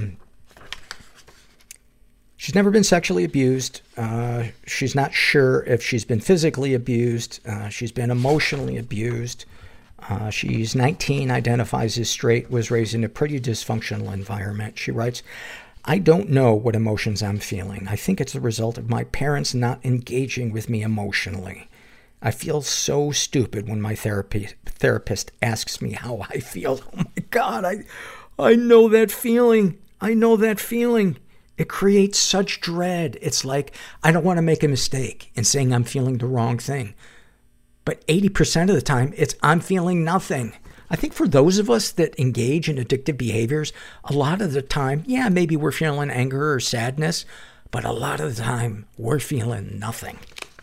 she's never been sexually abused. She's not sure if she's been physically abused. She's been emotionally abused. She's 19, identifies as straight, was raised in a pretty dysfunctional environment. She writes, I don't know what emotions I'm feeling. I think it's the result of my parents not engaging with me emotionally. I feel so stupid when my therapist asks me how I feel. Oh my God, I know that feeling. I know that feeling. It creates such dread. It's like, I don't want to make a mistake in saying I'm feeling the wrong thing. But 80% of the time, it's I'm feeling nothing. I think for those of us that engage in addictive behaviors, a lot of the time, yeah, maybe we're feeling anger or sadness, but a lot of the time, we're feeling nothing.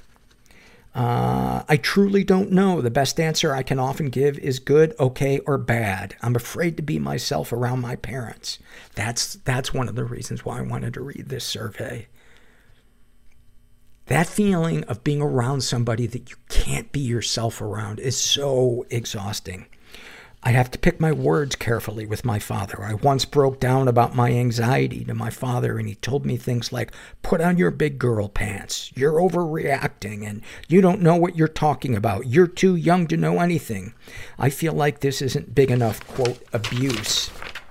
I truly don't know. The best answer I can often give is good, okay, or bad. I'm afraid to be myself around my parents. That's one of the reasons why I wanted to read this survey. That feeling of being around somebody that you can't be yourself around is so exhausting. I have to pick my words carefully with my father. I once broke down about my anxiety to my father, and he told me things like, put on your big girl pants. You're overreacting, and you don't know what you're talking about. You're too young to know anything. I feel like this isn't big enough, quote, abuse.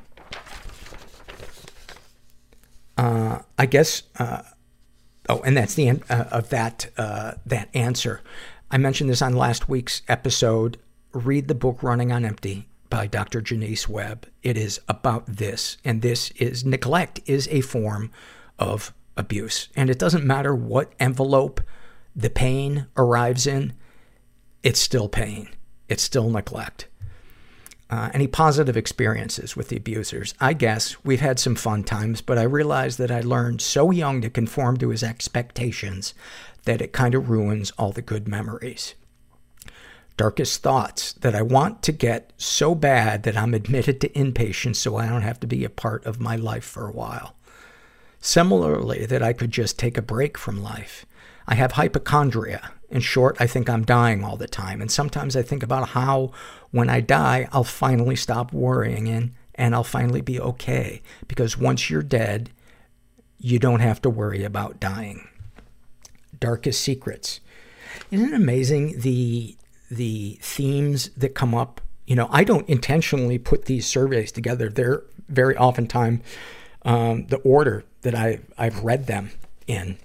I guess, and that's the end of that answer. I mentioned this on last week's episode. Read the book Running on Empty by Dr. Janice Webb. It is about this, and this is neglect is a form of abuse. And it doesn't matter what envelope the pain arrives in, it's still pain. It's still neglect. Any positive experiences with the abusers? I guess we've had some fun times, but I realized that I learned so young to conform to his expectations that it kind of ruins all the good memories. Darkest thoughts, that I want to get so bad that I'm admitted to inpatient so I don't have to be a part of my life for a while. Similarly, that I could just take a break from life. I have hypochondria. In short, I think I'm dying all the time. And sometimes I think about how, when I die, I'll finally stop worrying and I'll finally be okay. Because once you're dead, you don't have to worry about dying. Darkest secrets. Isn't it amazing the themes that come up? You know, I don't intentionally put these surveys together. They're very oftentimes the order that I've read them in.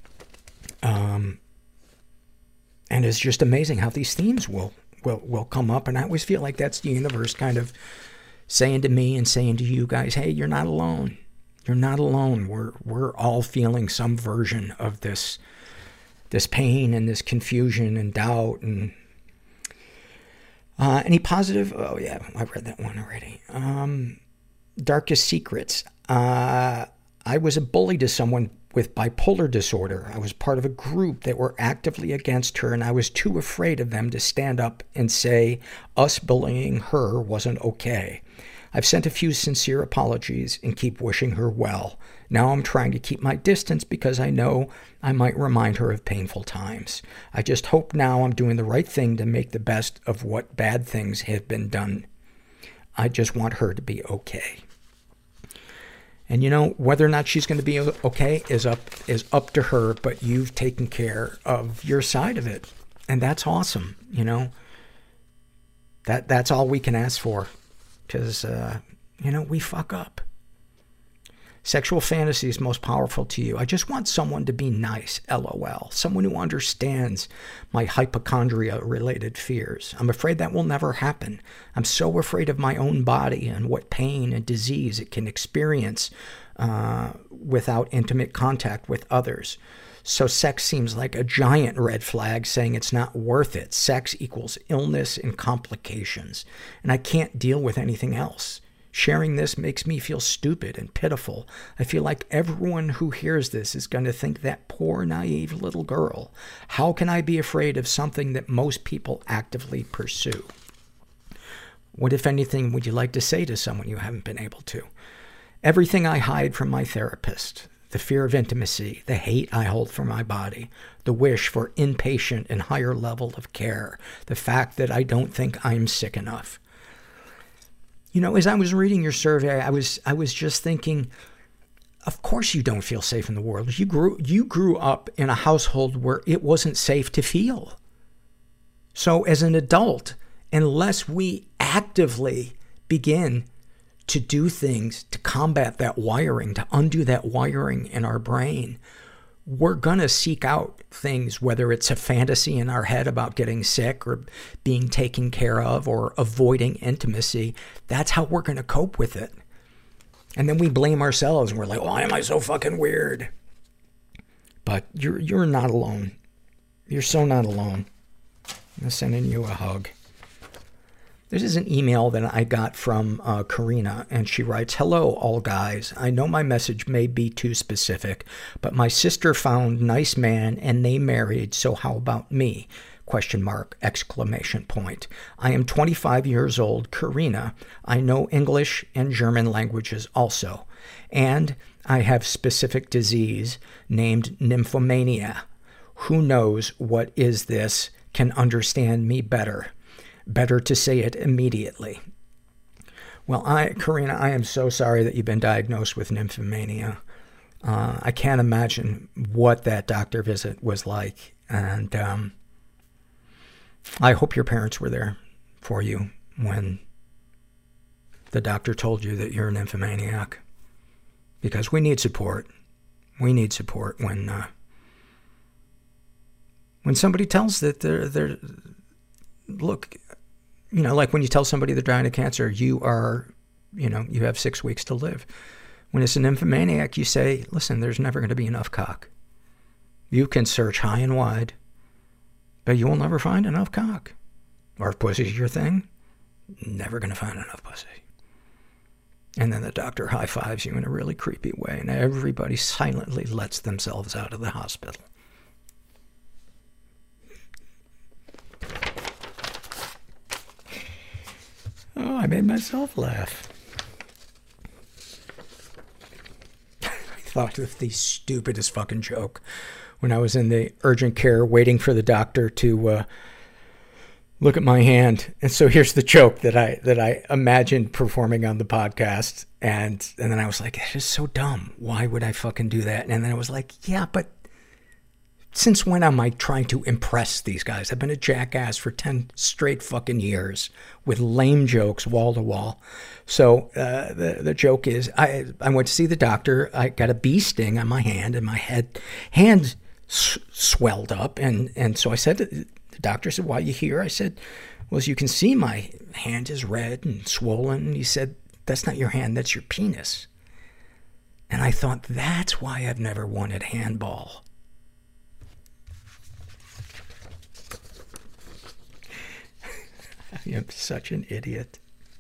And it's just amazing how these themes will come up. And I always feel like that's the universe kind of saying to me and saying to you guys, hey, you're not alone. You're not alone. We're all feeling some version of this pain and this confusion and doubt. And any positive? Oh yeah, I read that one already. Darkest secrets. I was a bully to someone with bipolar disorder. I was part of a group that were actively against her, and I was too afraid of them to stand up and say us bullying her wasn't okay. I've sent a few sincere apologies and keep wishing her well. Now I'm trying to keep my distance because I know I might remind her of painful times. I just hope now I'm doing the right thing to make the best of what bad things have been done. I just want her to be okay. And you know, whether or not she's going to be okay is up to her, but you've taken care of your side of it. And that's awesome, you know. That's all we can ask for. Because, you know, we fuck up. Sexual fantasies most powerful to you. I just want someone to be nice, LOL. Someone who understands my hypochondria-related fears. I'm afraid that will never happen. I'm so afraid of my own body and what pain and disease it can experience without intimate contact with others. So sex seems like a giant red flag saying it's not worth it. Sex equals illness and complications. And I can't deal with anything else. Sharing this makes me feel stupid and pitiful. I feel like everyone who hears this is going to think that poor, naive little girl. How can I be afraid of something that most people actively pursue? What, if anything, would you like to say to someone you haven't been able to? Everything I hide from my therapist. The fear of intimacy, the hate I hold for my body, the wish for inpatient and higher level of care, the fact that I don't think I'm sick enough. You know, as I was reading your survey, I was just thinking, of course you don't feel safe in the world. You grew up in a household where it wasn't safe to feel. So as an adult, unless we actively begin to do things to combat that wiring, to undo that wiring in our brain, we're gonna seek out things, whether it's a fantasy in our head about getting sick or being taken care of or avoiding intimacy. That's how we're gonna cope with it. And then we blame ourselves and we're like, why am I so fucking weird? But you're not alone. You're so not alone. I'm sending you a hug. This is an email that I got from Karina, and she writes, hello, all guys. I know my message may be too specific, but my sister found nice man and they married, so how about me? ? Exclamation point. I am 25 years old, Karina. I know English and German languages also. And I have specific disease named nymphomania. Who knows what is this can understand me better. Better to say it immediately. Well, Karina, I am so sorry that you've been diagnosed with nymphomania. I can't imagine what that doctor visit was like. And I hope your parents were there for you when the doctor told you that you're a nymphomaniac. Because we need support. We need support when somebody tells that they're look, you know, like when you tell somebody they're dying of cancer, you have 6 weeks to live. When it's an nymphomaniac, you say, listen, there's never going to be enough cock. You can search high and wide, but you will never find enough cock. Or if pussy's your thing, never going to find enough pussy. And then the doctor high-fives you in a really creepy way, and everybody silently lets themselves out of the hospital. Oh, I made myself laugh. I thought of the stupidest fucking joke when I was in the urgent care waiting for the doctor to look at my hand. And so here's the joke that I imagined performing on the podcast. And then I was like, that is so dumb. Why would I fucking do that? And then I was like, yeah, but since when am I trying to impress these guys? I've been a jackass for 10 straight fucking years with lame jokes wall to wall. So the joke is I went to see the doctor. I got a bee sting on my hand, and my hand swelled up. And so I said to the doctor, said, why are you here? I said, well, as you can see, my hand is red and swollen. And he said, that's not your hand, that's your penis. And I thought, that's why I've never wanted handball. I am such an idiot.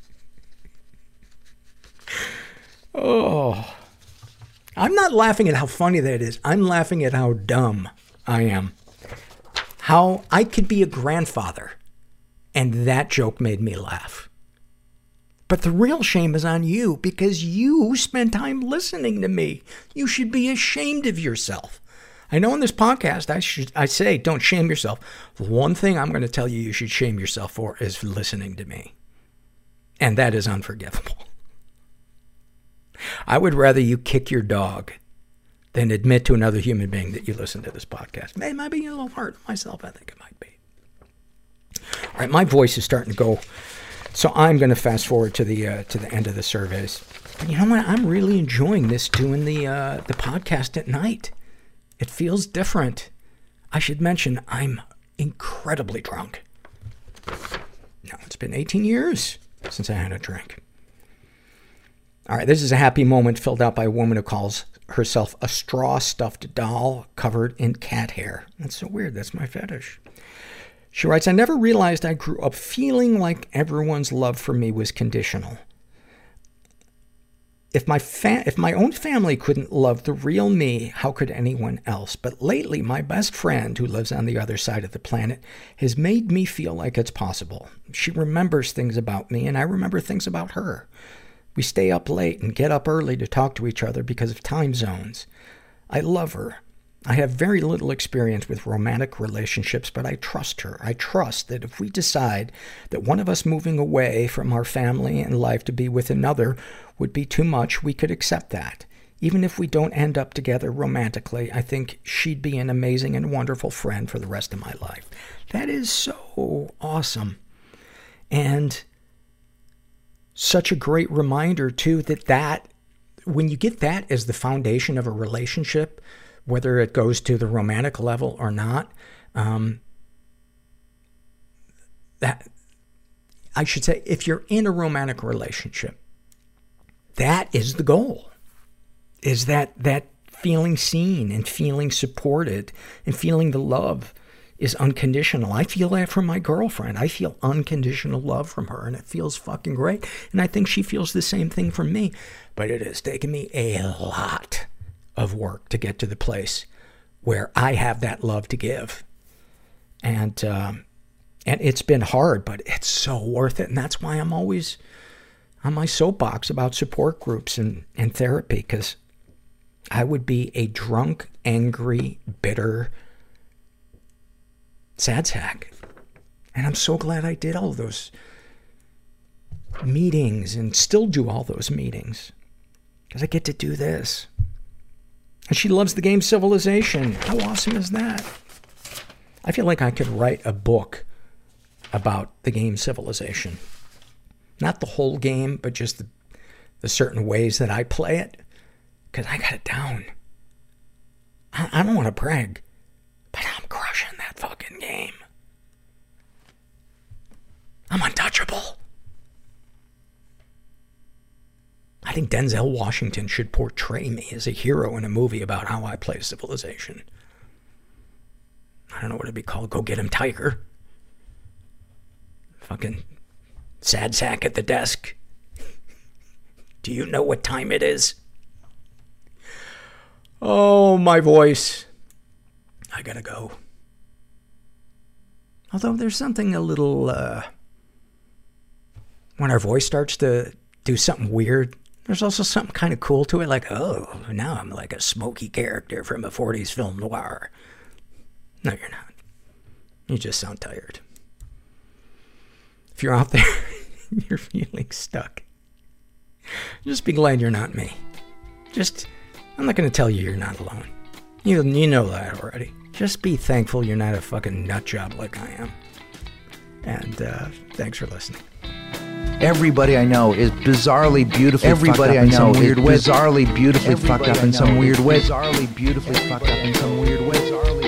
Oh. I'm not laughing at how funny that is. I'm laughing at how dumb I am. How I could be a grandfather, and that joke made me laugh. But the real shame is on you, because you spend time listening to me. You should be ashamed of yourself. I know in this podcast I say don't shame yourself. The one thing I'm going to tell you should shame yourself for is listening to me. And that is unforgivable. I would rather you kick your dog than admit to another human being that you listen to this podcast. It might be a little hard on myself. I think it might be. All right, my voice is starting to go, so I'm going to fast forward to the end of the surveys. But you know what? I'm really enjoying this, doing the podcast at night. It feels different. I should mention I'm incredibly drunk. Now, it's been 18 years since I had a drink. All right, this is a happy moment filled out by a woman who calls herself a straw-stuffed doll covered in cat hair. That's so weird. That's my fetish. She writes, I never realized I grew up feeling like everyone's love for me was conditional. If my own family couldn't love the real me, how could anyone else? But lately, my best friend, who lives on the other side of the planet, has made me feel like it's possible. She remembers things about me, and I remember things about her. We stay up late and get up early to talk to each other because of time zones. I love her. I have very little experience with romantic relationships, but I trust her. I trust that if we decide that one of us moving away from our family and life to be with another would be too much, we could accept that. Even if we don't end up together romantically, I think she'd be an amazing and wonderful friend for the rest of my life. That is so awesome. And such a great reminder, too, that when you get that as the foundation of a relationship, whether it goes to the romantic level or not, that I should say, if you're in a romantic relationship, that is the goal, is that feeling seen and feeling supported and feeling the love is unconditional. I feel that from my girlfriend. I feel unconditional love from her, and it feels fucking great. And I think she feels the same thing from me. But it has taken me a lot of work to get to the place where I have that love to give. And it's been hard, but it's so worth it. And that's why I'm always on my soapbox about support groups and therapy, because I would be a drunk, angry, bitter sad sack. And I'm so glad I did all those meetings and still do all those meetings, because I get to do this. And she loves the game Civilization. How awesome is that? I feel like I could write a book about the game Civilization. Not the whole game, but just the certain ways that I play it. Because I got it down. I don't want to brag, but I'm crushing that fucking game. I'm untouchable. I think Denzel Washington should portray me as a hero in a movie about how I play Civilization. I don't know what it'd be called. Go Get Him, Tiger. Fucking sad sack at the desk. Do you know what time it is? Oh, my voice. I gotta go. Although there's something a little, when our voice starts to do something weird, There's also something kind of cool to it, like, oh, now I'm like a smoky character from a 40s film noir. No, you're not. You just sound tired. If you're out there, you're feeling stuck, just be glad you're not me. I'm not going to tell you you're not alone. You know that already. Just be thankful you're not a fucking nut job like I am. And thanks for listening. Everybody I know is bizarrely beautifully fucked up in some weird way. Bizarrely beautifully fucked up in some weird way. Bizarrely beautifully fucked up in some weird way.